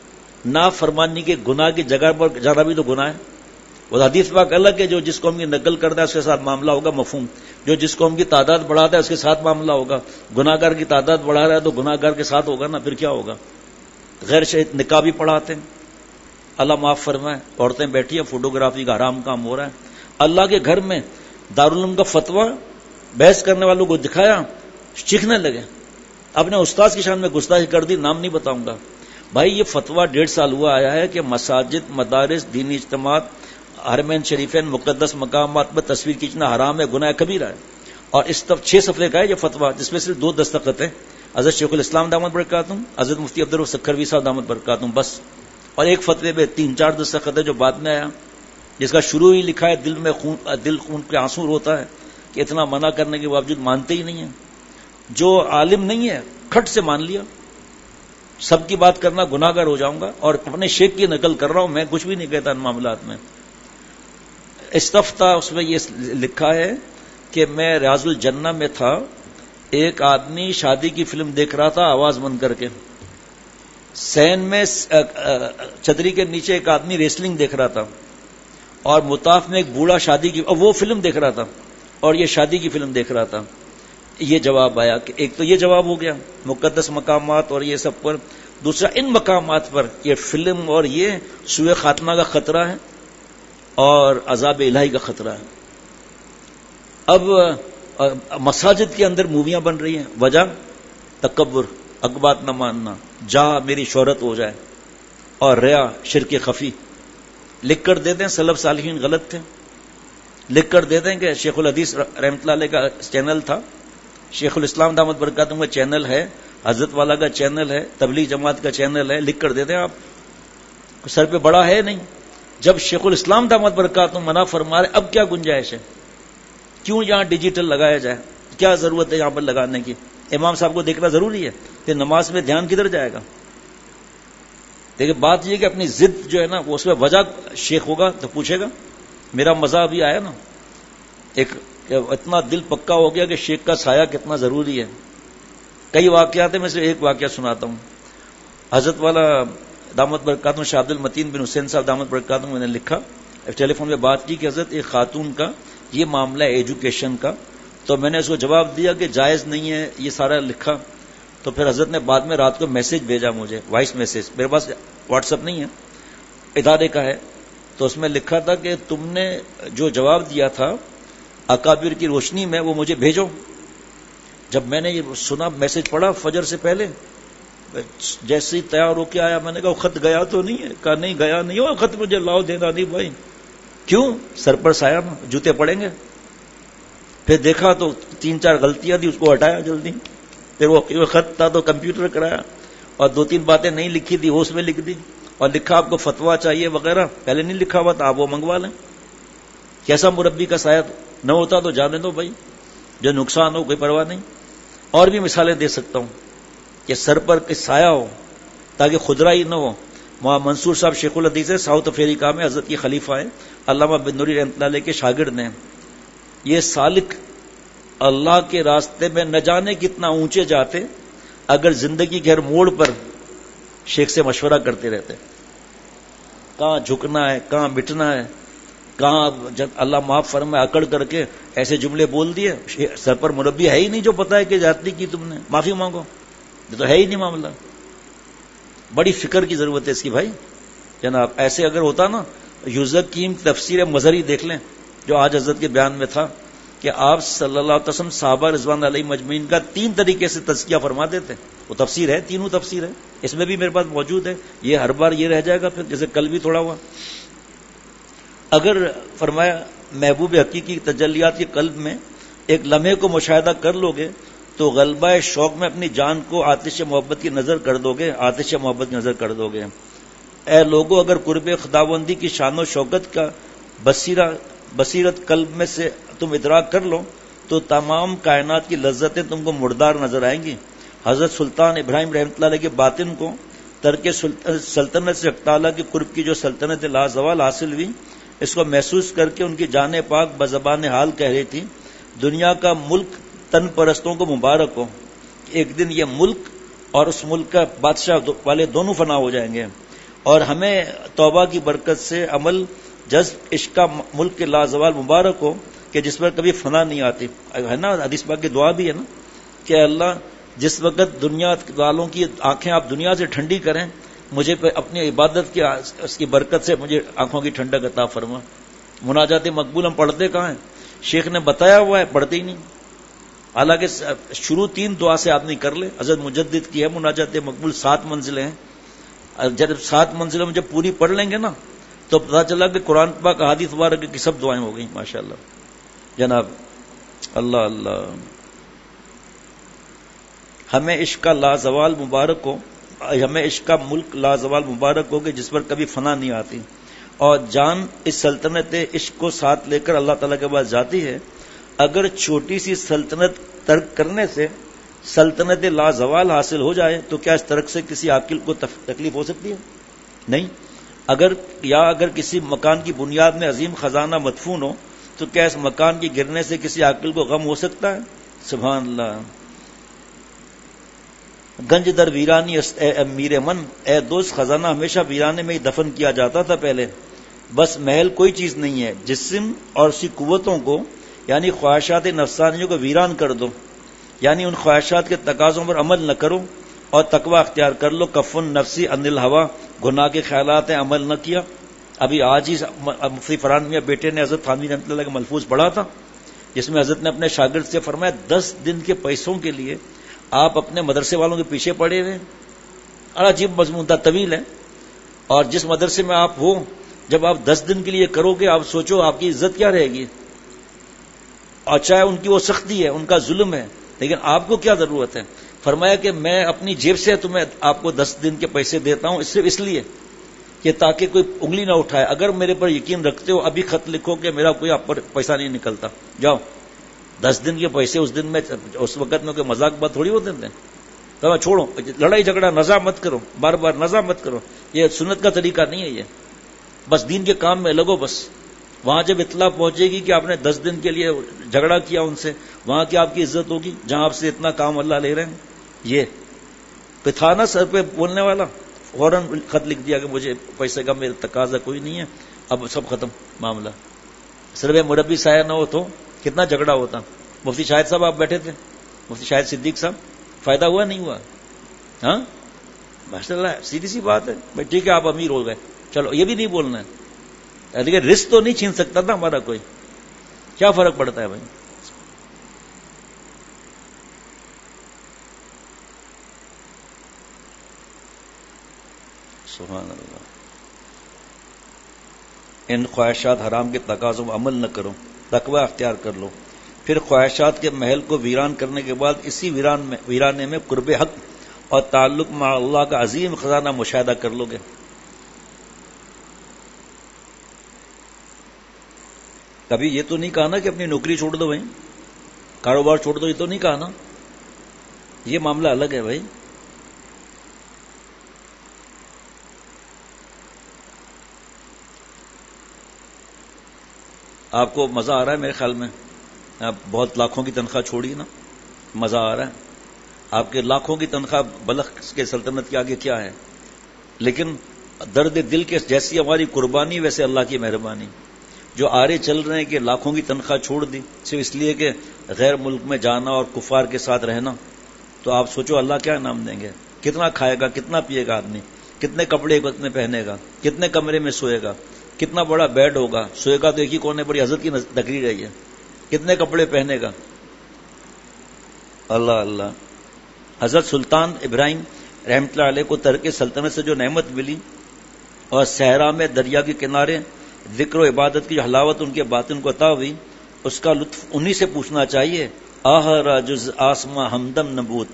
نافرمانی کے گناہ کی جگہ پر جانا بھی تو گناہ ہے. وہ حدیث پاک الگ ہے, جو جس قوم کی نقل کرتا ہے اس کے ساتھ معاملہ ہوگا مفہوم, جو جس قوم کی تعداد بڑھاتا ہے اس کے ساتھ معاملہ ہوگا. گناہ گار کی تعداد بڑھا رہا ہے تو گناہ گار کے ساتھ ہوگا نا, پھر کیا ہوگا. غیر شہید نکاح بھی پڑھاتے ہیں, اللہ معاف فرمائے. عورتیں بیٹھی ہیں, فوٹوگرافی کا حرام کام ہو رہا ہے. اللہ کے گھر میں دارالعلوم کا فتویٰ بحث کرنے والوں کو دکھایا, چیخنے لگے. اپنے استاد کی شان میں گستاخی کر دی, نام نہیں بتاؤں گا. بھائی یہ فتویٰ 1.5 سال ہوا آیا ہے کہ مساجد, مدارس, دینی اجتماعات, حرمین شریفین, مقدس مقامات پر تصویر کھینچنا حرام ہے, گناہ کبیرہ ہے. اور اس 6 صفحے کا ہے یہ فتویٰ, جس میں صرف 2 دستخط ہیں, حضرت شیخ الاسلام دامت برکاتہم, حضرت مفتی عبدالرؤف سکھروی صاحب دامت برکاتہم, بس. اور ایک فتوے میں 3-4 دستخط ہے جو بعد میں آیا, جس کا شروع ہی لکھا ہے دل خون کے آنسو ہوتا ہے کہ اتنا منع کرنے کے باوجود مانتے ہی نہیں ہیں. جو عالم نہیں ہے کھٹ سے مان لیا, سب کی بات کرنا گناہ گار ہو جاؤں گا, اور اپنے شیخ کی نقل کر رہا ہوں, میں کچھ بھی نہیں کہتا ان معاملات میں. استفتہ اس میں یہ لکھا ہے کہ میں ریاض الجنہ میں تھا, ایک آدمی شادی کی فلم دیکھ رہا تھا آواز بند کر کے. سین میں چھتری کے نیچے ایک آدمی ریسلنگ دیکھ رہا تھا, اور مطاف میں ایک بوڑھا شادی کی وہ فلم دیکھ رہا تھا, اور یہ شادی کی فلم دیکھ رہا تھا. یہ جواب آیا کہ ایک تو یہ جواب ہو گیا مقدس مقامات اور یہ سب پر, دوسرا ان مقامات پر یہ فلم اور یہ سوء خاتمہ کا خطرہ ہے اور عذاب الہی کا خطرہ ہے. اب مساجد کے اندر موویاں بن رہی ہیں, وجہ تکبر, حق بات نہ ماننا, جہاں میری شہرت ہو جائے, اور ریا, شرک خفی. لکھ کر دیتے ہیں سلف صالحین غلط تھے, لکھ کر دیتے ہیں کہ شیخ الحدیث رحمۃ اللہ علیہ کا چینل تھا, شیخ الاسلام دامت برکاتہم کا چینل ہے, حضرت والا کا چینل ہے, تبلیغ جماعت کا چینل ہے, لکھ کر دیتے ہیں. آپ سر پہ بڑا ہے نہیں. جب شیخ الاسلام دامت برکاتہم منع فرما رہے, اب کیا گنجائش ہے؟ کیوں یہاں ڈیجیٹل لگایا جائے؟ کیا ضرورت ہے یہاں پر لگانے کی؟ امام صاحب کو دیکھنا ضروری ہے کہ نماز میں دھیان کدھر جائے گا. دیکھیں بات یہ کہ اپنی ضد جو ہے نا وہ اس میں وجہ شیخ ہوگا تو پوچھے گا. میرا مزہ ابھی آیا نا, ایک اتنا دل پکا ہو گیا کہ شیخ کا سایہ کتنا ضروری ہے. کئی واقعات ہیں, میں سے ایک واقعہ سناتا ہوں. حضرت والا دامت برکاتہم شاہ عبد المتین بن حسین صاحب دامت برکاتہم نے لکھا, ٹیلی فون پہ بات کی کہ حضرت ایک خاتون کا یہ معاملہ ہے ایجوکیشن کا. تو میں نے اس کو جواب دیا کہ جائز نہیں ہے یہ سارا لکھا. تو پھر حضرت نے بعد میں رات کو میسج بھیجا مجھے, وائس میسج, میرے پاس واٹس ایپ نہیں ہے, ادارے کا ہے. تو اس میں لکھا تھا کہ تم نے جو جواب دیا تھا اکابر کی روشنی میں وہ مجھے بھیجو. جب میں نے یہ سنا, میسج پڑھا فجر سے پہلے, جیسے ہی تیار ہو کے آیا میں نے کہا خط گیا تو نہیں ہے؟ کہا نہیں گیا نہیں ہو خط, مجھے لاؤ دینا نہیں بھائی. کیوں؟ سر پر سایہ نا, جوتے پڑیں گے. پھر دیکھا تو 3-4 غلطیاں تھی, اس کو ہٹایا جلدی. پھر وہ خط تھا تو کمپیوٹر کرایا, اور 2-3 باتیں نہیں لکھی تھی وہ اس میں لکھ دی, اور لکھا آپ کو فتوا چاہیے وغیرہ, پہلے نہیں لکھا ہوا تھا, آپ وہ منگوا لیں. کیسا مربی کا سایہ نہ ہوتا تو جانے دو بھائی, جو نقصان ہو کوئی پرواہ نہیں. اور بھی مثالیں دے سکتا ہوں کہ سر پر سایہ ہو تاکہ خدرائی نہ ہو. وہاں منصور صاحب شیخ الحدیث ہے, ساؤتھ افریقہ میں, حضرت کے خلیفہ ہیں, علامہ بن نوری رحمۃ اللہ علیہ کے شاگرد ہیں. یہ سالک اللہ کے راستے میں نہ جانے کتنا اونچے جاتے اگر زندگی کے ہر موڑ پر شیخ سے مشورہ کرتے رہتے. کہاں جھکنا ہے, کہاں مٹنا ہے, کہاں جب اللہ معاف فرمائے اکڑ کر کے ایسے جملے بول دیے. سر پر مربی ہے ہی نہیں جو پتا ہے کہ جاتی کی تم نے, معافی مانگو, یہ تو ہے ہی نہیں معاملہ. بڑی فکر کی ضرورت ہے اس کی بھائی جناب. ایسے اگر ہوتا نا, یوزقیم تفسیر مظہری دیکھ لیں جو آج حضرت کے بیان میں تھا کہ آپ صلی اللہ علیہ وسلم صحابہ رضوان علیہ مجمعین کا 3 طریقے سے تزکیہ فرما دیتے. وہ تفسیر ہے, تینوں تفسیر ہے, اس میں بھی میرے پاس موجود ہے. یہ ہر بار یہ رہ جائے گا, پھر جیسے کل بھی تھوڑا ہوا. اگر فرمایا محبوب حقیقی تجلیات کے قلب میں ایک لمحے کو مشاہدہ کر لو گے تو غلبہ شوق میں اپنی جان کو آتش محبت کی نظر کر دو گے, آتش محبت کی نظر کر دو گے. اے لوگوں, اگر قرب خداوندی کی شان و شوکت کا بصیرت قلب میں سے تم ادراک کر لو تو تمام کائنات کی لذتیں تم کو مردار نظر آئیں گی. حضرت سلطان ابراہیم رحمۃ اللہ علیہ کے باطن کو ترک سلطنت سے حق تعالیٰ کی قرب کی جو سلطنت لازوال حاصل ہوئی, اس کو محسوس کر کے ان کی جان پاک بزبان حال کہہ رہی تھی, دنیا کا ملک تن پرستوں کو مبارک ہو, ایک دن یہ ملک اور اس ملک کا بادشاہ والے دونوں فنا ہو جائیں گے. اور ہمیں توبہ کی برکت سے عمل جذب عشق کا ملک کے لازوال مبارک ہو کہ جس پر کبھی فنا نہیں آتی. ہے نا حدیث پاک کی دعا بھی ہے نا کہ اللہ جس وقت دنیا والوں کی آنکھیں آپ دنیا سے ٹھنڈی کریں, مجھے اپنی عبادت کی اس کی برکت سے مجھے آنکھوں کی ٹھنڈک عطا فرما. مناجات مقبول ہم پڑھتے کہاں ہیں؟ شیخ نے بتایا ہوا ہے, پڑھتے ہی نہیں. حالانکہ شروع 3 دعا سے آدمی کر لے. حضرت مجدد کی ہے مناجات مقبول, 7 منزلیں ہیں. جب 7 منزلوں میں جب پوری پڑھ لیں گے نا تو پتا چلا کہ قرآن پاک احادیث مبارکہ کی سب دعائیں ہو گئیں ماشاءاللہ جناب. اللہ اللہ, ہمیں عشق کا لازوال مبارک ہو, ہمیں عشق کا ملک لازوال مبارک ہو کہ جس پر کبھی فنا نہیں آتی, اور جان اس سلطنت عشق کو ساتھ لے کر اللہ تعالیٰ کے پاس جاتی ہے. اگر چھوٹی سی سلطنت ترک کرنے سے سلطنت لازوال حاصل ہو جائے تو کیا اس ترک سے کسی عاقل کو تکلیف ہو سکتی ہے؟ نہیں. اگر کسی مکان کی بنیاد میں عظیم خزانہ مدفون ہو تو کیا اس مکان کی گرنے سے کسی عاقل کو غم ہو سکتا ہے؟ سبحان اللہ. گنج در ویرانی اے امیر من, اے دوست خزانہ ہمیشہ ویرانے میں ہی دفن کیا جاتا تھا پہلے. بس محل کوئی چیز نہیں ہے, جسم اور اسی قوتوں کو یعنی خواہشات نفسانیوں کو ویران کر دو, یعنی ان خواہشات کے تقاضوں پر عمل نہ کرو اور تقوی اختیار کر لو. کفن نفسی عن الہوا, گناہ کے خیالات ہیں عمل نہ کیا. ابھی آج ہی مفتی فرحان میاں بیٹے نے حضرت تھانوی رحمۃ اللہ کا ملفوظ پڑھا تھا جس میں حضرت نے اپنے شاگرد سے فرمایا 10 دن کے پیسوں کے لیے آپ اپنے مدرسے والوں کے پیچھے پڑے ہوئے. عجیب مضمون تھا, طویل ہے. اور جس مدرسے میں آپ ہو, جب آپ 10 دن کے لیے کرو گے, آپ سوچو آپ کی عزت کیا رہے گی. اور چاہے ان کی وہ سختی ہے, ان کا ظلم ہے, لیکن آپ کو کیا ضرورت ہے. فرمایا کہ میں اپنی جیب سے تمہیں آپ کو 10 دن کے پیسے دیتا ہوں, صرف اس لیے کہ تاکہ کوئی انگلی نہ اٹھائے. اگر میرے پر یقین رکھتے ہو ابھی خط لکھو کہ میرا کوئی آپ پر پیسہ نہیں نکلتا, جاؤ. 10 دن کے پیسے اس دن میں, اس وقت میں کوئی مذاق بات تھوڑی ہوتے ہیں. تو چھوڑو, لڑائی جھگڑا نزاع مت کرو, بار بار نزاع مت کرو, یہ سنت کا طریقہ نہیں ہے. یہ بس دین کے کام میں لگو. بس وہاں جب اطلاع پہنچے گی کہ آپ نے 10 دن کے لیے جھگڑا کیا ان سے, وہاں کی آپ کی عزت ہوگی جہاں آپ سے اتنا کام اللہ لے رہے ہیں. یہ تھا نا سر پہ بولنے والا, فوراً خط لکھ دیا کہ مجھے پیسے کا میرا تقاضا کوئی نہیں ہے, اب سب ختم معاملہ. صرف مربی سایہ نہ ہو تو کتنا جھگڑا ہوتا. مفتی شاہد صاحب آپ بیٹھے تھے, مفتی شاہد صدیق صاحب, فائدہ ہوا نہیں ہوا؟ ہاں ماشاء اللہ, سیدھی سی بات ہے بھائی, ٹھیک ہے آپ امیر ہو گئے, چلو یہ بھی نہیں بولنا ہے, لیکن رزق تو نہیں چھین سکتا تھا ہمارا کوئی, کیا فرق پڑتا ہے بھائی؟ سبحان اللہ. ان خواہشات حرام کے تقاضوں میں عمل نہ کرو, تقوی اختیار کر لو, پھر خواہشات کے محل کو ویران کرنے کے بعد اسی ویرانے میں قرب حق اور تعلق مع اللہ کا عظیم خزانہ مشاہدہ کر لو گے. کبھی یہ تو نہیں کہا نا کہ اپنی نوکری چھوڑ دو بھائی, کاروبار چھوڑ دو, یہ تو نہیں کہا نا, یہ معاملہ الگ ہے بھائی. آپ کو مزہ آ رہا ہے میرے خیال میں, آپ بہت لاکھوں کی تنخواہ چھوڑی نا, مزہ آ رہا ہے. آپ کے لاکھوں کی تنخواہ بلخ کے سلطنت کے آگے کیا ہے, لیکن درد دل کے جیسی ہماری قربانی ویسے اللہ کی مہربانی. جو آرے چل رہے ہیں کہ لاکھوں کی تنخواہ چھوڑ دی صرف اس لیے کہ غیر ملک میں جانا اور کفار کے ساتھ رہنا, تو آپ سوچو اللہ کیا انعام دیں گے. کتنا کھائے گا, کتنا پیے گا آدمی, کتنے کپڑے کتنے پہنے گا, کتنے کمرے میں سوئے گا, کتنا بڑا بیڈ ہوگا, سوئے گا تو ایک ہی کونے پر, حضرت کی تقریر ہے, کتنے کپڑے پہنے گا. اللہ اللہ. حضرت سلطان ابراہیم رحمۃ اللہ علیہ کو ترک سلطنت سے جو نعمت ملی اور صحرا میں دریا کے کنارے ذکر و عبادت کی جو حلاوت ان کے باطن کو عطا ہوئی, اس کا لطف انہی سے پوچھنا چاہیے. آہرا جز آسما ہمدم نبوت,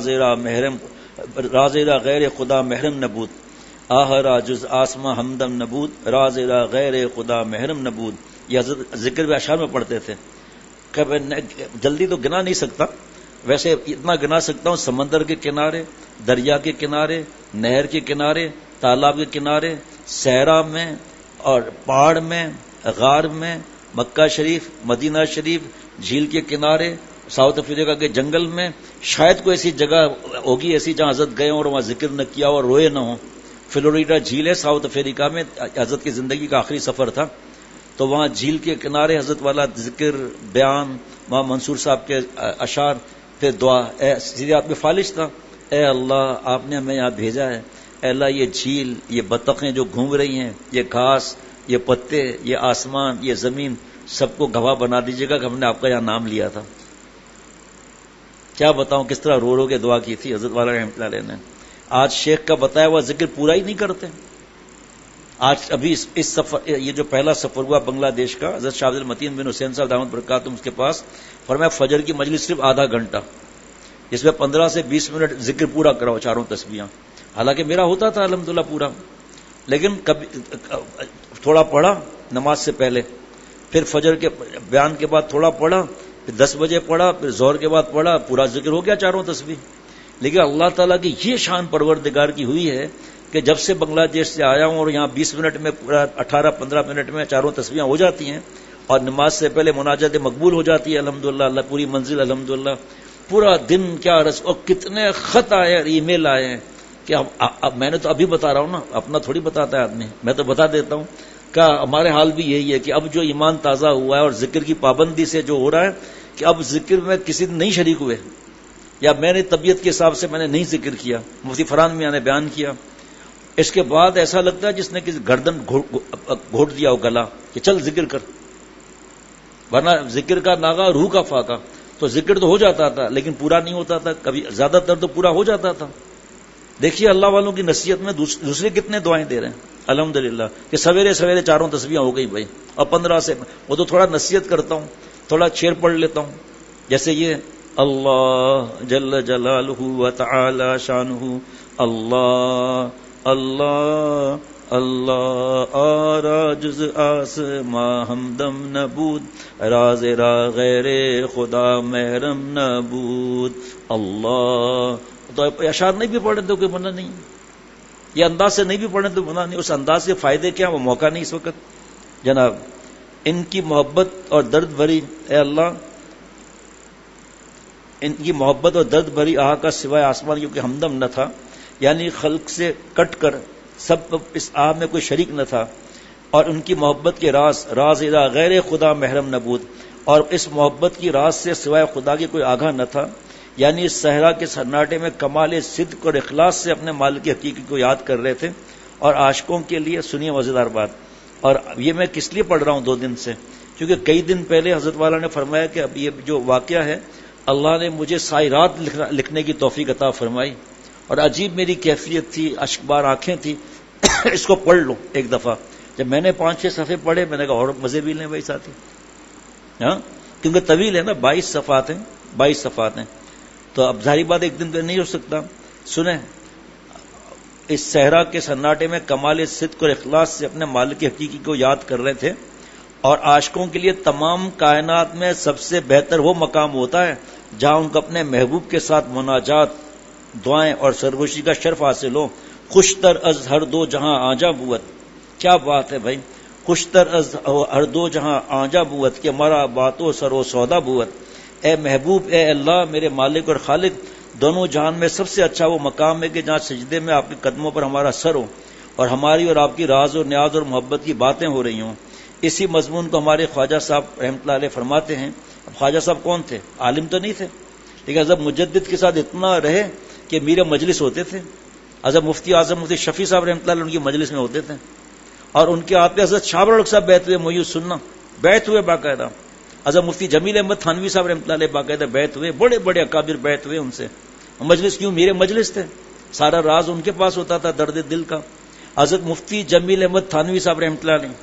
رازیرا غیر خدا محرم نبوت. آہرا جز آسما ہمدم نبوت, رازیرا غیر خدا محرم نبوت. یہ حضرت ذکر و اشعار میں پڑھتے تھے. کہ جلدی تو گنا نہیں سکتا, ویسے اتنا گنا سکتا ہوں, سمندر کے کنارے, دریا کے کنارے, نہر کے کنارے, تالاب کے کنارے, صحرا میں اور پہاڑ میں, غار میں, مکہ شریف, مدینہ شریف, جھیل کے کنارے, ساؤتھ افریقہ کے جنگل میں. شاید کوئی ایسی جگہ ہوگی ایسی جہاں حضرت گئے اور وہاں ذکر نہ کیا اور روئے نہ ہوں. فلوریڈا جھیل ہے ساؤتھ افریقہ میں, حضرت کی زندگی کا آخری سفر تھا, تو وہاں جھیل کے کنارے حضرت والا ذکر, بیان, وہاں منصور صاحب کے اشعار, پھر دعا. سیدھے آپ میں فالش تھا, اے اللہ آپ نے ہمیں یہاں بھیجا ہے, اے اللہ یہ جھیل, یہ بطخیں جو گھوم رہی ہیں, یہ گھاس, یہ پتے, یہ آسمان, یہ زمین, سب کو گواہ بنا دیجیے گا کہ ہم نے آپ کا یہاں نام لیا تھا. کیا بتاؤں کس طرح رو رو کے دعا کی تھی حضرت والا رحمۃ اللہ علیہ نے. آج شیخ کا بتایا ہوا ذکر پورا ہی نہیں کرتے. آج ابھی اس سفر, یہ جو پہلا سفر ہوا بنگلہ دیش کا, حضرت شاہ عبد المتین بن حسین صاحب دامت برکاتہم اس کے پاس فرمایا فجر کی مجلس صرف آدھا گھنٹہ, جس میں 15 سے 20 منٹ ذکر پورا کراؤ, چاروں تسبیحاں. حالانکہ میرا ہوتا تھا الحمدللہ پورا, لیکن کبھی تھوڑا پڑھا نماز سے پہلے, پھر فجر کے بیان کے بعد تھوڑا پڑھا, پھر 10 بجے پڑھا, پھر ظہر کے بعد پڑھا, پورا ذکر ہو گیا چاروں تسبیح. لیکن اللہ تعالیٰ کی یہ شان پروردگار کی ہوئی ہے کہ جب سے بنگلہ دیش سے آیا ہوں اور یہاں 20 منٹ میں پورا 18-15 منٹ میں چاروں تسبیحاں ہو جاتی ہیں, اور نماز سے پہلے مناجات مقبول ہو جاتی ہے الحمدللہ. اللہ پوری منزل الحمدللہ. پورا دن کیا رس, اور کتنے خط آئے اور ای میل آئے ہیں کہ اب میں نے تو ابھی بتا رہا ہوں نا, اپنا تھوڑی بتاتا ہے آدمی, میں تو بتا دیتا ہوں کہ ہمارے حال بھی یہی ہے کہ اب جو ایمان تازہ ہوا ہے اور ذکر کی پابندی سے جو ہو رہا ہے کہ اب ذکر میں کسی نہیں شریک ہوئے, یا میں نے طبیعت کے حساب سے میں نے نہیں ذکر کیا, مفتی فرحان میاں نے بیان کیا, اس کے بعد ایسا لگتا ہے جس نے کسی گردن گھوٹ دیا ہو گلا کہ چل ذکر کر, ورنہ ذکر کا ناغہ روح کا فاقہ. تو ذکر تو ہو جاتا تھا لیکن پورا نہیں ہوتا تھا, کبھی زیادہ تر تو پورا ہو جاتا تھا. دیکھیے اللہ والوں کی نصیحت میں دوسرے کتنے دعائیں دے رہے ہیں الحمدللہ, کہ سویرے سویرے چاروں تسبیحاں ہو گئی بھائی, اور 15 سے وہ تو تھوڑا نصیحت کرتا ہوں, تھوڑا شعر پڑھ لیتا ہوں, جیسے یہ اللہ جل جلالہ و تعالی شانہ, اللہ اللہ اللہ آرا جز آسما ہمدم نبود, راز را غیر خدا محرم نبود. اللہ تو اشعار نہیں بھی پڑھنے تو کوئی منع نہیں, یہ انداز سے نہیں بھی پڑھنے تو منع نہیں. اس انداز سے فائدے کیا, وہ موقع نہیں اس وقت جناب. ان کی محبت اور درد بھری, اے اللہ ان کی محبت اور درد بھری آہا کا سوائے آسمان کیونکہ ہمدم نہ تھا, یعنی خلق سے کٹ کر سب اس آہ میں کوئی شریک نہ تھا, اور ان کی محبت کے راز اذا غیر خدا محرم نبود، اور اس محبت کی راز سے سوائے خدا کی کوئی آگاہ نہ تھا، یعنی اس صحرا کے سناٹے میں کمال صدق اور اخلاص سے اپنے مالک حقیقی کو یاد کر رہے تھے. اور عاشقوں کے لیے سنیے مزیدار بات، اور یہ میں کس لیے پڑھ رہا ہوں 2 دن سے، کیونکہ کئی دن پہلے حضرت والا نے فرمایا کہ اب یہ جو واقعہ ہے اللہ نے مجھے ساری رات لکھنے کی توفیق عطا فرمائی، اور عجیب میری کیفیت تھی، اشکبار آنکھیں تھی اس کو پڑھ لو ایک دفعہ. جب میں نے 5-6 صفحے پڑھے میں نے کہا اور مزے بھی لیں بھائی ساتھی، ہاں کیونکہ طویل ہے نا، 22 صفحات ہیں، تو اب ظاہری بات ایک دن پہ نہیں ہو سکتا. سنیں، اس صحرا کے سناٹے میں کمال صدق اور اخلاص سے اپنے مالک حقیقی کو یاد کر رہے تھے، اور عاشقوں کے لیے تمام کائنات میں سب سے بہتر وہ مقام ہوتا ہے جہاں ان کو اپنے محبوب کے ساتھ مناجات، دعائیں اور سرگوشی کا شرف حاصل ہو. خوشتر از ہر دو جہاں آجا بوت، کیا بات ہے بھائی، خوشتر از ہر دو جہاں آجا بوت کہ مرا باتو سر و سودا بوت. اے محبوب، اے اللہ میرے مالک اور خالق، دونوں جہان میں سب سے اچھا وہ مقام ہے کہ جہاں سجدے میں آپ کے قدموں پر ہمارا سر ہو اور ہماری اور آپ کی راز اور نیاز اور محبت کی باتیں ہو رہی ہوں. اسی مضمون کو ہمارے خواجہ صاحب رحمۃ اللہ علیہ فرماتے ہیں. اب خواجہ صاحب کون تھے؟ عالم تو نہیں تھے، لیکن حضرت مجدد کے ساتھ اتنا رہے کہ میرے مجلس ہوتے تھے. حضرت مفتی اعظم مفتی شفیع صاحب رحمۃ اللہ علیہ ان کی مجلس میں ہوتے تھے، اور ان کے ہاتھ پہ حضرت شاہ بڑک صاحب بیعت ہوئے، مویز سننا بیعت ہوئے باقاعدہ. حضرت مفتی جمیل احمد تھانوی صاحب رحمۃ اللہ علیہ باقاعدہ بیعت ہوئے، بڑے بڑے اکابر بیعت ہوئے ان سے. مجلس کیوں؟ میرے مجلس تھے، سارا راز ان کے پاس ہوتا تھا، درد دل کا. حضرت مفتی جمیل احمد تھانوی صاحب رحمۃ اللہ علیہ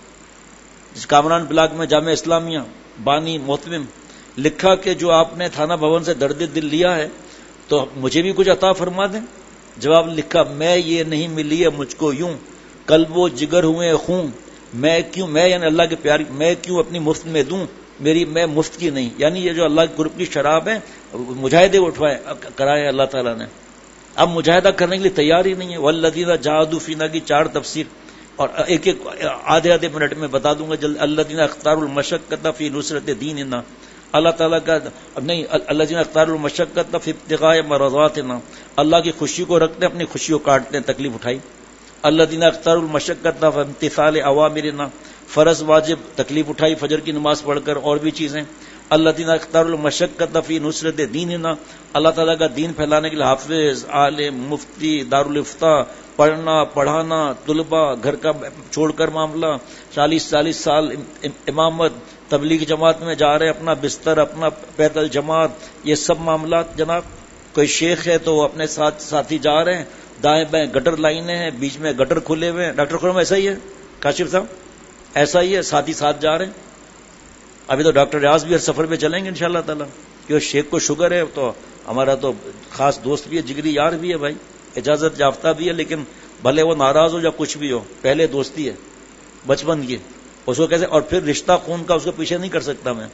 جس کامران بلاک میں جامعہ اسلامیہ بانی محتمم، لکھا کہ جو آپ نے تھانہ بھون سے درد دل لیا ہے تو مجھے بھی کچھ عطا فرما دیں. جواب لکھا، میں یہ نہیں ملی ہے مجھ کو یوں، قلب و جگر ہوئے خون، میں کیوں، میں یعنی اللہ کے پیاری، میں کیوں اپنی مفت میں دوں، میری میں مفت کی نہیں. یعنی یہ جو اللہ کے قرب کی شراب ہے، مجاہدے اٹھوائے کرائے اللہ تعالیٰ نے، اب مجاہدہ کرنے کے لیے تیار ہی نہیں ہے. والذین جاہدوا فینا کی 4 تفسیر، اور ایک آدھے منٹ میں بتا دوں گا جلد. الذین اختاروا المشقۃ فی نصرت دیننا، اللہ تعالیٰ کا نہیں، الذین اختاروا المشقۃ فی ابتغاء مرضاتنا، اللہ کی خوشی کو رکھتے ہیں، اپنی خوشی کو کاٹتے ہیں، تکلیف اٹھائی. الذین اختاروا المشقۃ فی امتثال اوامرنا، فرض واجب تکلیف اٹھائی، فجر کی نماز پڑھ کر اور بھی چیزیں. الذین اختاروا المشقۃ فی نصرت دیننا، اللہ تعالیٰ کا دین پھیلانے کے لیے حافظ، عالم، مفتی، دارالافتاء، پڑھنا پڑھانا، طلباء، گھر کا چھوڑ کر معاملہ، 40 سال امامت، تبلیغ جماعت میں جا رہے، اپنا بستر، اپنا پیدل جماعت، یہ سب معاملات. جناب کوئی شیخ ہے تو وہ اپنے ساتھ ساتھی جا رہے ہیں، دائیں بائیں گٹر لائنیں ہیں، بیچ میں گٹر کھلے ہوئے ہیں. ڈاکٹر خرم ایسا ہی ہے، کاشف صاحب ایسا ہی ہے، ساتھی ساتھ جا رہے ہیں. ابھی تو ڈاکٹر ریاض بھی ہر سفر پہ چلیں گے انشاءاللہ تعالیٰ، کیونکہ شیخ کو شوگر ہے، تو ہمارا تو خاص دوست بھی ہے، جگری یار بھی ہے بھائی، اجازت یافتہ بھی ہے، لیکن بھلے وہ ناراض ہو یا کچھ بھی ہو، پہلے دوستی ہے بچپن کی، اس کو کیسے، اور پھر رشتہ خون کا اس کو پیچھے نہیں کر سکتا میں.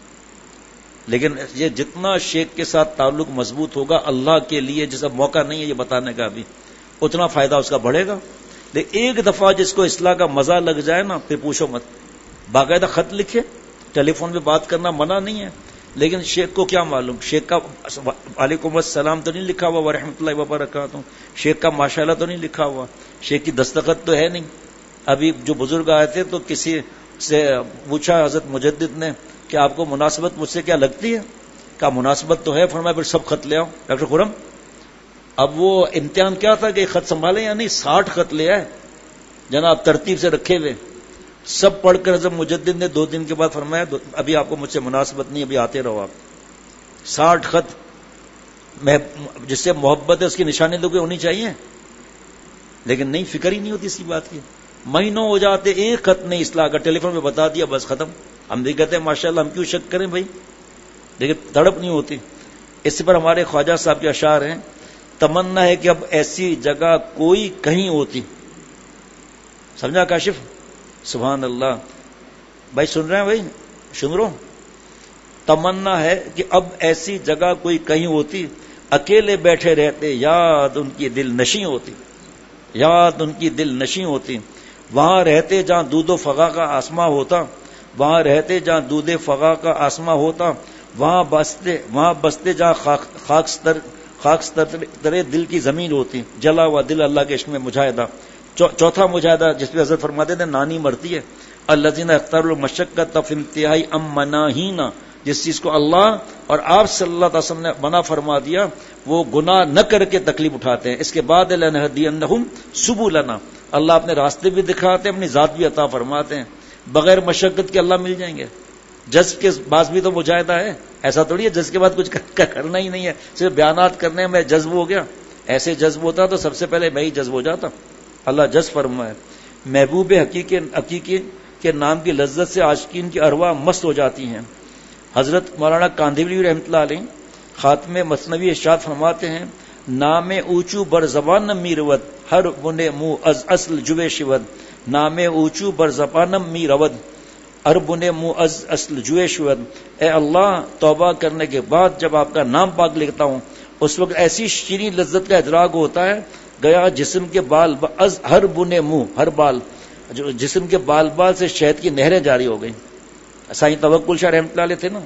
لیکن یہ جتنا شیخ کے ساتھ تعلق مضبوط ہوگا اللہ کے لیے، جیسا موقع نہیں ہے یہ بتانے کا ابھی، اتنا فائدہ اس کا بڑھے گا. لیکن ایک دفعہ جس کو اصلاح کا مزہ لگ جائے نا، پھر پوچھو مت. باقاعدہ خط لکھے، ٹیلی فون پہ بات کرنا منع نہیں ہے، لیکن شیخ کو کیا معلوم، شیخ کا وعلیکم السلام تو نہیں لکھا ہوا، ورحمۃ اللہ وبرکاتہ، شیخ کا ماشاءاللہ تو نہیں لکھا ہوا، شیخ کی دستخط تو ہے نہیں. ابھی جو بزرگ آئے تھے تو کسی سے پوچھا حضرت مجدد نے کہ آپ کو مناسبت مجھ سے کیا لگتی ہے؟ کہا مناسبت تو ہے. فرمایا پھر سب خط لے آؤ. ڈاکٹر خرم اب وہ امتحان کیا تھا کہ خط سنبھالے یا نہیں، 60 خط لے آئے جناب، ترتیب سے رکھے ہوئے، سب پڑھ کر حضرت مجدد نے 2 دن کے بعد فرمایا ابھی آپ کو مجھ سے مناسبت نہیں، ابھی آتے رہو آپ. 60 خط، جس سے محبت ہے اس کی نشانی تو کوئی ہونی چاہیے، لیکن نہیں، فکر ہی نہیں ہوتی اسی بات کی. مہینوں ہو جاتے، ایک خط نہیں اصلاح کا، ٹیلی فون پہ بتا دیا بس ختم. ہم بھی کہتے ہیں ماشاءاللہ، ہم کیوں شک کریں بھائی، لیکن تڑپ نہیں ہوتی. اس پر ہمارے خواجہ صاحب کے اشعار ہیں، تمنا ہے کہ اب ایسی جگہ کوئی کہیں ہوتی. سمجھا کاشف؟ سبحان اللہ بھائی، سن رہے ہیں بھائی، سن رہو. تمنا ہے کہ اب ایسی جگہ کوئی کہیں ہوتی، اکیلے بیٹھے رہتے، یاد ان کی دل نشیں ہوتی، یاد ان کی دل نشیں ہوتی. وہاں رہتے جہاں دودھ و فغا کا آسماں ہوتا، وہاں رہتے جہاں دودھ فغا کا آسماں ہوتا، وہاں بستے جہاں خاکستر دل کی زمین ہوتی. جلا ہوا دل اللہ کے عشق میں مجاہدہ، چوتھا مجاہدہ جس پہ حضرت فرماتے تھے نانی مرتی ہے، الذین اختاروا المشقۃ فی انتہائی مناہینا، جس چیز کو اللہ اور آپ صلی اللہ علیہ وسلم نے منع فرما دیا وہ گناہ نہ کر کے تکلیف اٹھاتے ہیں. اس کے بعد لنہدینہم سبلنا، اللہ اپنے راستے بھی دکھاتے ہیں، اپنی ذات بھی عطا فرماتے ہیں. بغیر مشقت کے اللہ مل جائیں گے. جذب کے بعد بھی تو مجاہدہ ہے، ایسا تھوڑی ہے جذب کے بعد کچھ کرنا ہی نہیں ہے، صرف بیانات کرنے میں جذب ہو گیا. ایسے جذب ہوتا تو سب سے پہلے میں ہی جذب ہو جاتا. اللہ جذب فرمائے. محبوب حقیقی کے نام کی لذت سے عاشقین کی ارواح مست ہو جاتی ہیں. حضرت مولانا کاندھولی رحمۃ اللہ علیہ خاتم مثنوی ارشاد فرماتے ہیں نام اوچو بر زبانم میرود ہر بنے منہ از اصل جوے شود. نام اوچو بر زبانم میرود ہر بنے منہ از اصل جوے شود. اے اللہ، توبہ کرنے کے بعد جب آپ کا نام پاک لکھتا ہوں اس وقت ایسی شیریں لذت کا ادراک ہوتا ہے گیا جسم کے بال از ہر بنے منہ، ہر بال جو جسم کے بال بال سے شہد کی نہریں جاری ہو گئیں. سائیں توکل شاہ رحمۃ اللہ علیہ تھے نا،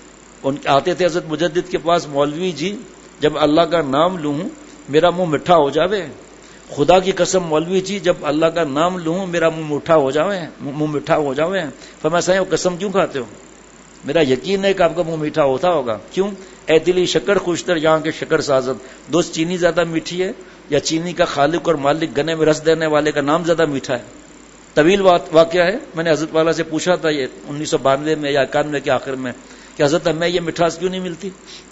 ان آتے تھے حضرت مجدد کے پاس، مولوی جی جب اللہ کا نام لوں میرا منہ میٹھا ہو جاوے. خدا کی قسم مولوی جی جب اللہ کا نام لوں میرا منہ میٹھا ہو جاوے، منہ میٹھا ہو جاوے. فرمایا سائیں وہ قسم کیوں کھاتے ہو؟ میرا یقین ہے کہ آپ کا منہ میٹھا ہوتا ہوگا. کیوں؟ اے دلی شکر خوشتر یہاں کے شکر سازد. دوست چینی زیادہ میٹھی ہے یا چینی کا خالق اور مالک گنے میں رس دینے والے کا نام زیادہ میٹھا ہے؟ طویل واقعہ ہے. میں نے حضرت والا سے پوچھا تھا یہ 1992 میں یا 91 کے آخر میں کہ حضرت ہمیں یہ مٹھاس کیوں نہیں ملتی؟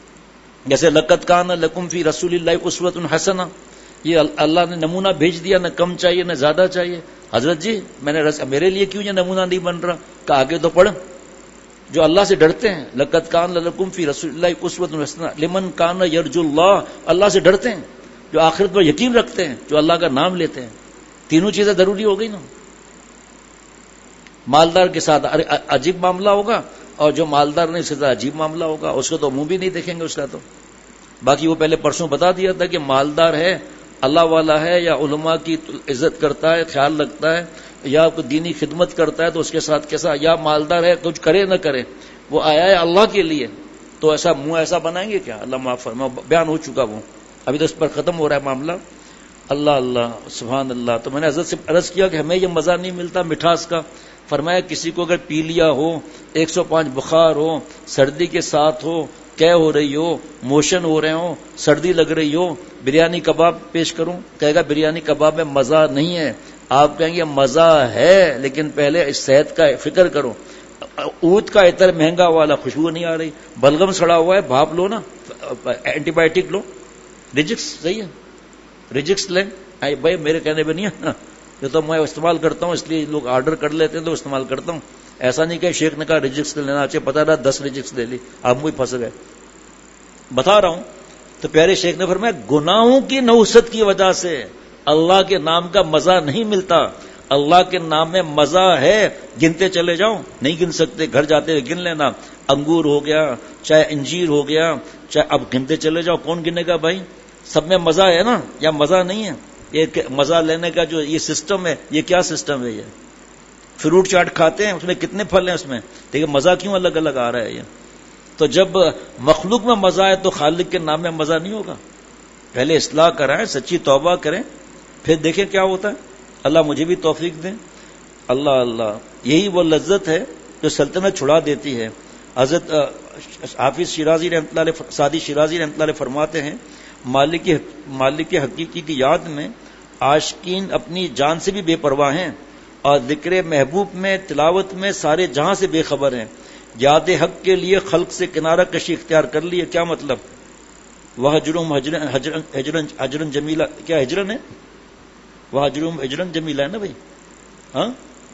جیسے لقد کان لکم فی رسول اللہ اسوۃ حسنہ، یہ اللہ نے نمونہ بھیج دیا، نہ کم چاہیے نہ زیادہ چاہیے. حضرت جی میں نے میرے لیے کیوں یہ نمونہ نہیں بن رہا؟ کہ آگے تو پڑھ. جو اللہ سے ڈرتے ہیں لقد کان لکم فی رسول اللہ اسوۃ حسنہ لمن کان یرجو اللہ، اللہ سے ڈرتے ہیں، جو آخرت پر یقین رکھتے ہیں، جو اللہ کا نام لیتے ہیں. تینوں چیزیں ضروری ہو گئی نا. مالدار کے ساتھ عجیب معاملہ ہوگا اور جو مالدار نہیں اس کے ساتھ عجیب معاملہ ہوگا. اس کو تو منہ بھی نہیں دیکھیں گے اس کا. تو باقی وہ پہلے پرسوں بتا دیا تھا کہ مالدار ہے، اللہ والا ہے، یا علماء کی عزت کرتا ہے، خیال رکھتا ہے، یا کوئی دینی خدمت کرتا ہے تو اس کے ساتھ کیسا، یا مالدار ہے کچھ کرے نہ کرے وہ آیا ہے اللہ کے لیے، تو ایسا منہ ایسا بنائیں گے کیا؟ اللہ معاف فرمائے. بیان ہو چکا وہ، ابھی تو اس پر ختم ہو رہا ہے معاملہ. اللہ اللہ سبحان اللہ. تو میں نے حضرت سے عرض کیا کہ ہمیں یہ مزہ نہیں ملتا مٹھاس کا. فرمایا کسی کو اگر پی لیا ہو، 105 بخار ہو، سردی کے ساتھ ہو، قے ہو رہی ہو، موشن ہو رہے ہو، سردی لگ رہی ہو، بریانی کباب پیش کروں، کہے گا بریانی کباب میں مزہ نہیں ہے. آپ کہیں گے مزہ ہے لیکن پہلے اس صحت کا فکر کرو. اونٹ کا عطر مہنگا والا، خوشبو نہیں آ رہی. بلغم سڑا ہوا ہے، بھاپ لو نا، اینٹی بائیوٹک لو. ریجکس صحیح ہے، ریجکس لیں بھائی، میرے کہنے پہ نہیں ہے، یہ تو میں استعمال کرتا ہوں، اس لیے لوگ آرڈر کر لیتے ہیں تو استعمال کرتا ہوں. ایسا نہیں کہ شیخ نے کہا ریجکس لینا چاہیے، پتا رہا 10 ریجکس لے لی، آپ مجھے پھنس گئے. بتا رہا ہوں. تو پیارے شیخ نے فرمایا گناہوں کی نحوست کی وجہ سے اللہ کے نام کا مزہ نہیں ملتا. اللہ کے نام میں مزہ ہے، گنتے چلے جاؤ، نہیں گن سکتے، گھر جاتے ہوئے گن لینا. انگور ہو گیا، چاہے انجیر ہو گیا، چاہے اب گنتے چلے جاؤ. کون گنے گا بھائی؟ سب میں مزہ ہے نا، یا مزہ نہیں ہے؟ یہ مزہ لینے کا جو یہ سسٹم ہے، یہ کیا سسٹم ہے؟ یہ فروٹ چاٹ کھاتے ہیں، اس میں کتنے پھل ہیں اس میں، دیکھیں مزہ کیوں الگ الگ آ رہا ہے. یہ تو جب مخلوق میں مزہ ہے تو خالق کے نام میں مزہ نہیں ہوگا. پہلے اصلاح کرائیں، سچی توبہ کریں، پھر دیکھیں کیا ہوتا ہے. اللہ مجھے بھی توفیق دیں. اللہ اللہ، یہی وہ لذت ہے جو سلطنت چھڑا دیتی ہے. حضرت حافظ شیرازی رحمۃ اللہ علیہ، سعدی شیرازی رحمۃ اللہ علیہ فرماتے ہیں مالک حقیقی کی یاد میں عاشقین اپنی جان سے بھی بے پرواہ ہیں اور ذکر محبوب میں، تلاوت میں سارے جہاں سے بے خبر ہیں. یاد حق کے لیے خلق سے کنارہ کشی اختیار کر لیے. کیا مطلب؟ وہ ہجرن جمیلہ، کیا ہجرن ہے؟ وہ ہجرن جمیلہ ہے نا بھائی، ہاں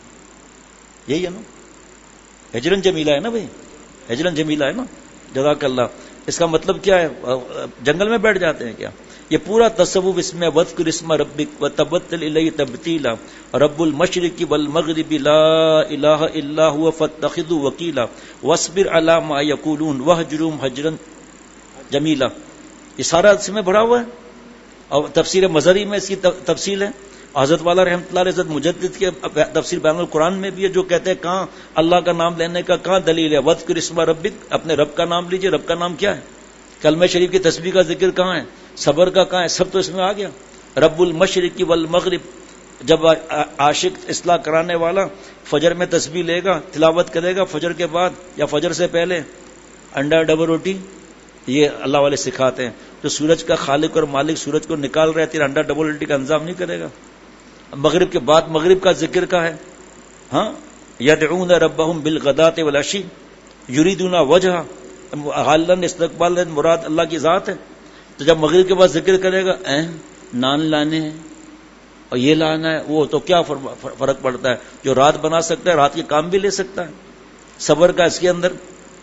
یہی ہے نا، ہجرن جمیلہ ہے نا بھائی، ہجرن جمیلہ ہے نا. جزاک اللہ. اس کا مطلب کیا ہے؟ جنگل میں بیٹھ جاتے ہیں کیا؟ یہ پورا تصوف اس میں وذکر اسم ربک وتبتل الیہ تبتیلا، رب المشرق والمغرب لا الہ الا هو فاتخذوا وکیلا واصبر علی ما یقولون واہجرهم ہجرا جمیلا. یہ سارا اس میں بھرا ہوا ہے. اور تفسیر مظہری میں اس کی تفصیل ہے. حضرت والا رحمۃ اللہ علیہ حضرت مجدد کے تفسیر بیان القرآن میں بھی ہے، جو کہتے ہیں کہاں اللہ کا نام لینے کا کہاں دلیل ہے؟ وذکر اسم ربک، اپنے رب کا نام لیجئے. رب کا نام کیا ہے؟ کلمہ شریف کی تسبیح کا ذکر کہاں ہے؟ صبر کا کہاں ہے؟ سب تو اس میں آ گیا. رب المشرق والمغرب، جب عاشق اصلاح کرانے والا فجر میں تسبیح لے گا، تلاوت کرے گا فجر کے بعد یا فجر سے پہلے، انڈا ڈبل روٹی، یہ اللہ والے سکھاتے ہیں. جو سورج کا خالق اور مالک سورج کو نکال رہے تھے، انڈا ڈبل روٹی کا انتظام نہیں کرے گا. مغرب کے بعد مغرب کا ذکر کا ہے، ہاں، یدعون ربهم بالغداۃ والعشی یریدون وجہہ، غالباً استقبال مراد اللہ کی ذات ہے. تو جب مغرب کے بعد ذکر کرے گا نان لانے ہیں اور یہ لانا ہے، وہ تو کیا فرق پڑتا ہے؟ جو رات بنا سکتا ہے رات کے کام بھی لے سکتا ہے. صبر کا اس کے اندر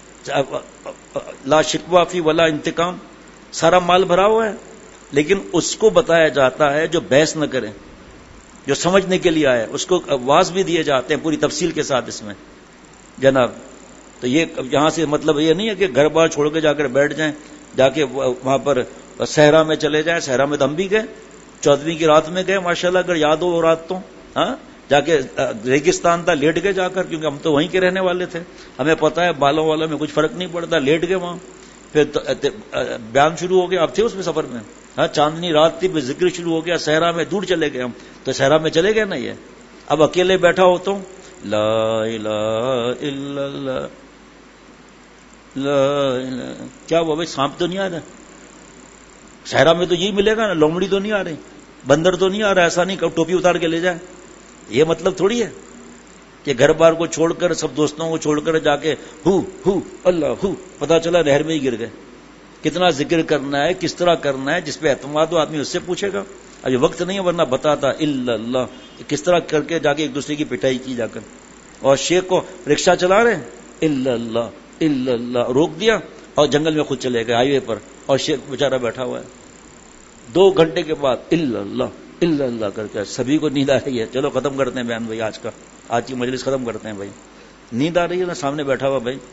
لا شکوہ فی ولا انتقام، سارا مال بھرا ہوا ہے، لیکن اس کو بتایا جاتا ہے جو بحث نہ کرے، جو سمجھنے کے لیے آئے. اس کو واز بھی دیے جاتے ہیں پوری تفصیل کے ساتھ اس میں جناب. تو یہ یہاں سے مطلب یہ نہیں ہے کہ گھر بار چھوڑ کے جا کر بیٹھ جائیں، جا کے وہاں پر صحرا میں چلے جائیں. صحرا میں تو ہم بھی گئے، 14ویں کی رات میں گئے ماشاءاللہ، اگر یاد ہو وہ رات تو ہاں جا کے ریگستان تھا، لیٹ گئے جا کر، کیونکہ ہم تو وہیں کے رہنے والے تھے، ہمیں پتا ہے بالوں والوں میں کچھ فرق نہیں پڑتا. لیٹ گئے وہاں، پھر بیان شروع ہو گیا. اب تھے اس میں سفر میں، ہاں چاندنی رات تھی، پھر ذکر شروع ہو گیا. صحرا میں دور چلے گئے ہم، تو صحرا میں چلے گئے نا. یہ اب اکیلے بیٹھا ہو تو لا الہ الا اللہ، لا الہ، کیا ہوا بھائی؟ سانپ تو نہیں آ رہا صحرا میں؟ تو یہی ملے گا نا. لومڑی تو نہیں آ رہی، بندر تو نہیں آ رہا. ایسا نہیں کہ ٹوپی اتار کے لے جائے. یہ مطلب تھوڑی ہے کہ گھر بار کو چھوڑ کر، سب دوستوں کو چھوڑ کر جا کے ہو اللہ ہو، پتا چلا نہر میں ہی گر گئے. کتنا ذکر کرنا ہے، کس طرح کرنا ہے، جس پہ اعتماد ہو آدمی اس سے پوچھے گا. ابھی وقت نہیں ہے، ورنہ بتاتا الا اللہ کس طرح کر کے جا کے ایک دوسرے کی پٹائی کی جا کر. اور شیخ کو رکشہ چلا رہے ہیں، الا اللہ الا اللہ، روک دیا اور جنگل میں خود چلے گئے ہائی وے پر، اور شیخ بیچارہ بیٹھا ہوا ہے. 2 گھنٹے کے بعد الا اللہ کر کے سبھی کو نیند آ رہی ہے. چلو ختم کرتے ہیں بیان بھائی، آج کی مجلس ختم کرتے ہیں بھائی. نیند آ رہی ہے نا، سامنے بیٹھا ہوا بھائی.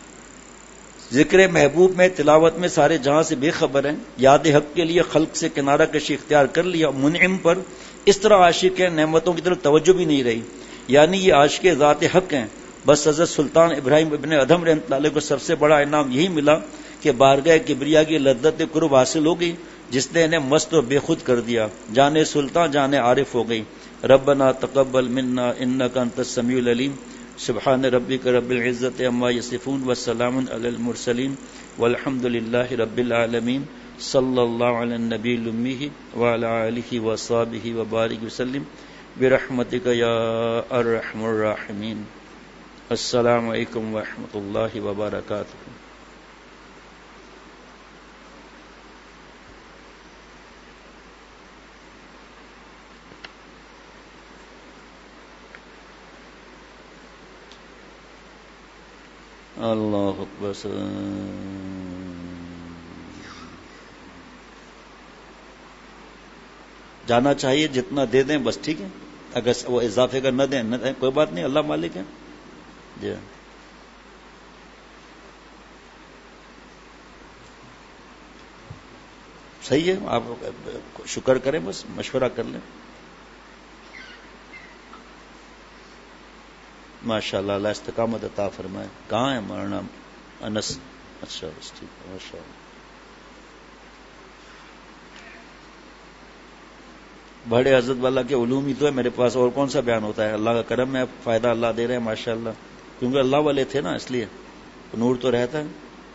ذکر محبوب میں، تلاوت میں سارے جہاں سے بے خبر ہیں. یاد حق کے لیے خلق سے کنارہ کشی اختیار کر لیا. منعم پر اس طرح عاشق ہیں، نعمتوں کی طرف توجہ بھی نہیں رہی. یعنی یہ عاشق ذات حق ہیں. بس حضرت سلطان ابراہیم ابن ادھم رحمۃ اللہ علیہ کو سب سے بڑا انعام یہی ملا کہ بارگاہ کبریا کی لذت قرب حاصل ہو گئی، جس نے انہیں مست و بے خود کر دیا. جانے سلطان جانے عارف ہو گئی. ربنا تقبل منا انک انت السمیع العلیم. سبحان ربک رب العزت عما یصفون وسلام علی المرسلین والحمد للہ رب العالمین. صلی اللہ علی النبی الامی وعلی آلہ وصحبہ وبارک وسلم برحمتک یا ارحم الراحمین. السلام علیکم ورحمۃ اللہ وبرکاتہ. اللہ اکبر. جانا چاہیے، جتنا دے دیں بس ٹھیک ہے. اگر وہ اضافے کا نہ دیں کوئی بات نہیں، اللہ مالک ہے. جی صحیح ہے، آپ شکر کریں، بس مشورہ کر لیں. ماشاء اللہ، اللہ استقامت عطا فرمائے. کہاں ہے ہمارا نام؟ انس. اچھا بس ٹھیک ہے، ماشاء اللہ. بڑے عزت والا کے علوم ہی تو ہے میرے پاس، اور کون سا بیان ہوتا ہے؟ اللہ کا کرم ہے، فائدہ اللہ دے رہے ہیں ماشاء اللہ. کیونکہ اللہ والے تھے نا، اس لیے نور تو رہتا ہے.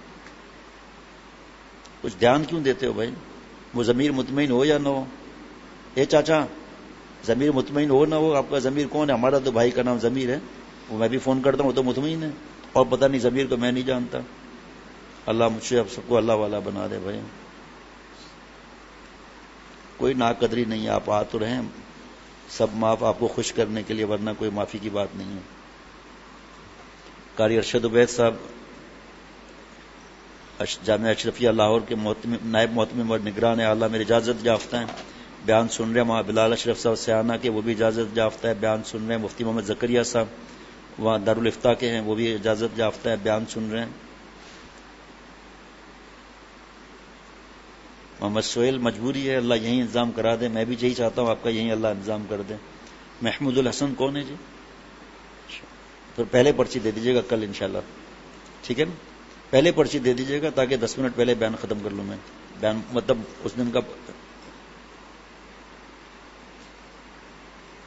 کچھ دھیان کیوں دیتے ہو بھائی؟ وہ ضمیر مطمئن ہو یا نہ ہو؟ اے چاچا، ضمیر مطمئن ہو نہ ہو، آپ کا ضمیر کون ہے؟ ہمارا تو بھائی کا نام ضمیر ہے، وہ میں بھی فون کرتا ہوں، وہ تو مطمئن ہے، اور پتہ نہیں ضمیر کو میں نہیں جانتا. اللہ مجھ سے آپ سب کو اللہ والا بنا دے بھائی. کوئی ناقدری نہیں ہے، آپ آ تو رہے ہیں، سب معاف آپ کو خوش کرنے کے لیے، ورنہ کوئی معافی کی بات نہیں ہے. قاری ارشد عبید صاحب جامعہ اشرفیہ لاہور کے نائب محتمم اور نگران اعلیٰ میرے اجازت یافتہ ہیں، بیان سن رہے ہیں. وہاں بلال اشرف صاحب سیانہ کے، وہ بھی اجازت یافتہ ہے، بیان سن رہے ہیں. مفتی محمد زکریا صاحب وہاں دارالفتاح کے ہیں، وہ بھی اجازت یافتہ ہے، بیان سن رہے ہیں. محمد سہیل مجبوری ہے، اللہ یہیں انتظام کرا دے. میں بھی یہی چاہتا ہوں آپ کا یہیں اللہ انتظام کر دے. محمود الحسن کون ہے جی؟ پھر پہلے پرچی دے دیجیے گا کل انشاءاللہ، ٹھیک ہے نا؟ پہلے پرچی دے دیجیے گا تاکہ 10 منٹ پہلے بیان ختم کر لوں میں. بیان مطلب اس دن کا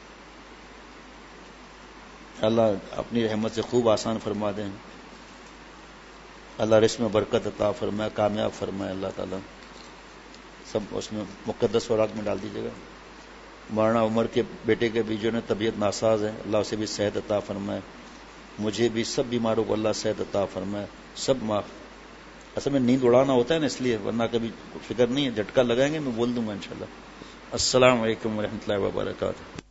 اللہ اپنی رحمت سے خوب آسان فرما دیں. اللہ رزق میں برکت عطا فرمائے, کامیاب فرمائے. اللہ تعالیٰ سب اس میں مقدس خوراک میں ڈال دیجیے گا. مولانا عمر کے بیٹے کے بھی جو ہے طبیعت ناساز ہے, اللہ اسے بھی صحت عطا فرمائے. مجھے بھی سب بیماروں کو اللہ صحت عطا فرمائے. سب معاف. اصل میں نیند اڑانا ہوتا ہے نا, اس لیے, ورنہ کبھی فکر نہیں ہے. جھٹکا لگائیں گے میں بول دوں گا انشاءاللہ. السلام علیکم ورحمۃ اللہ وبرکاتہ.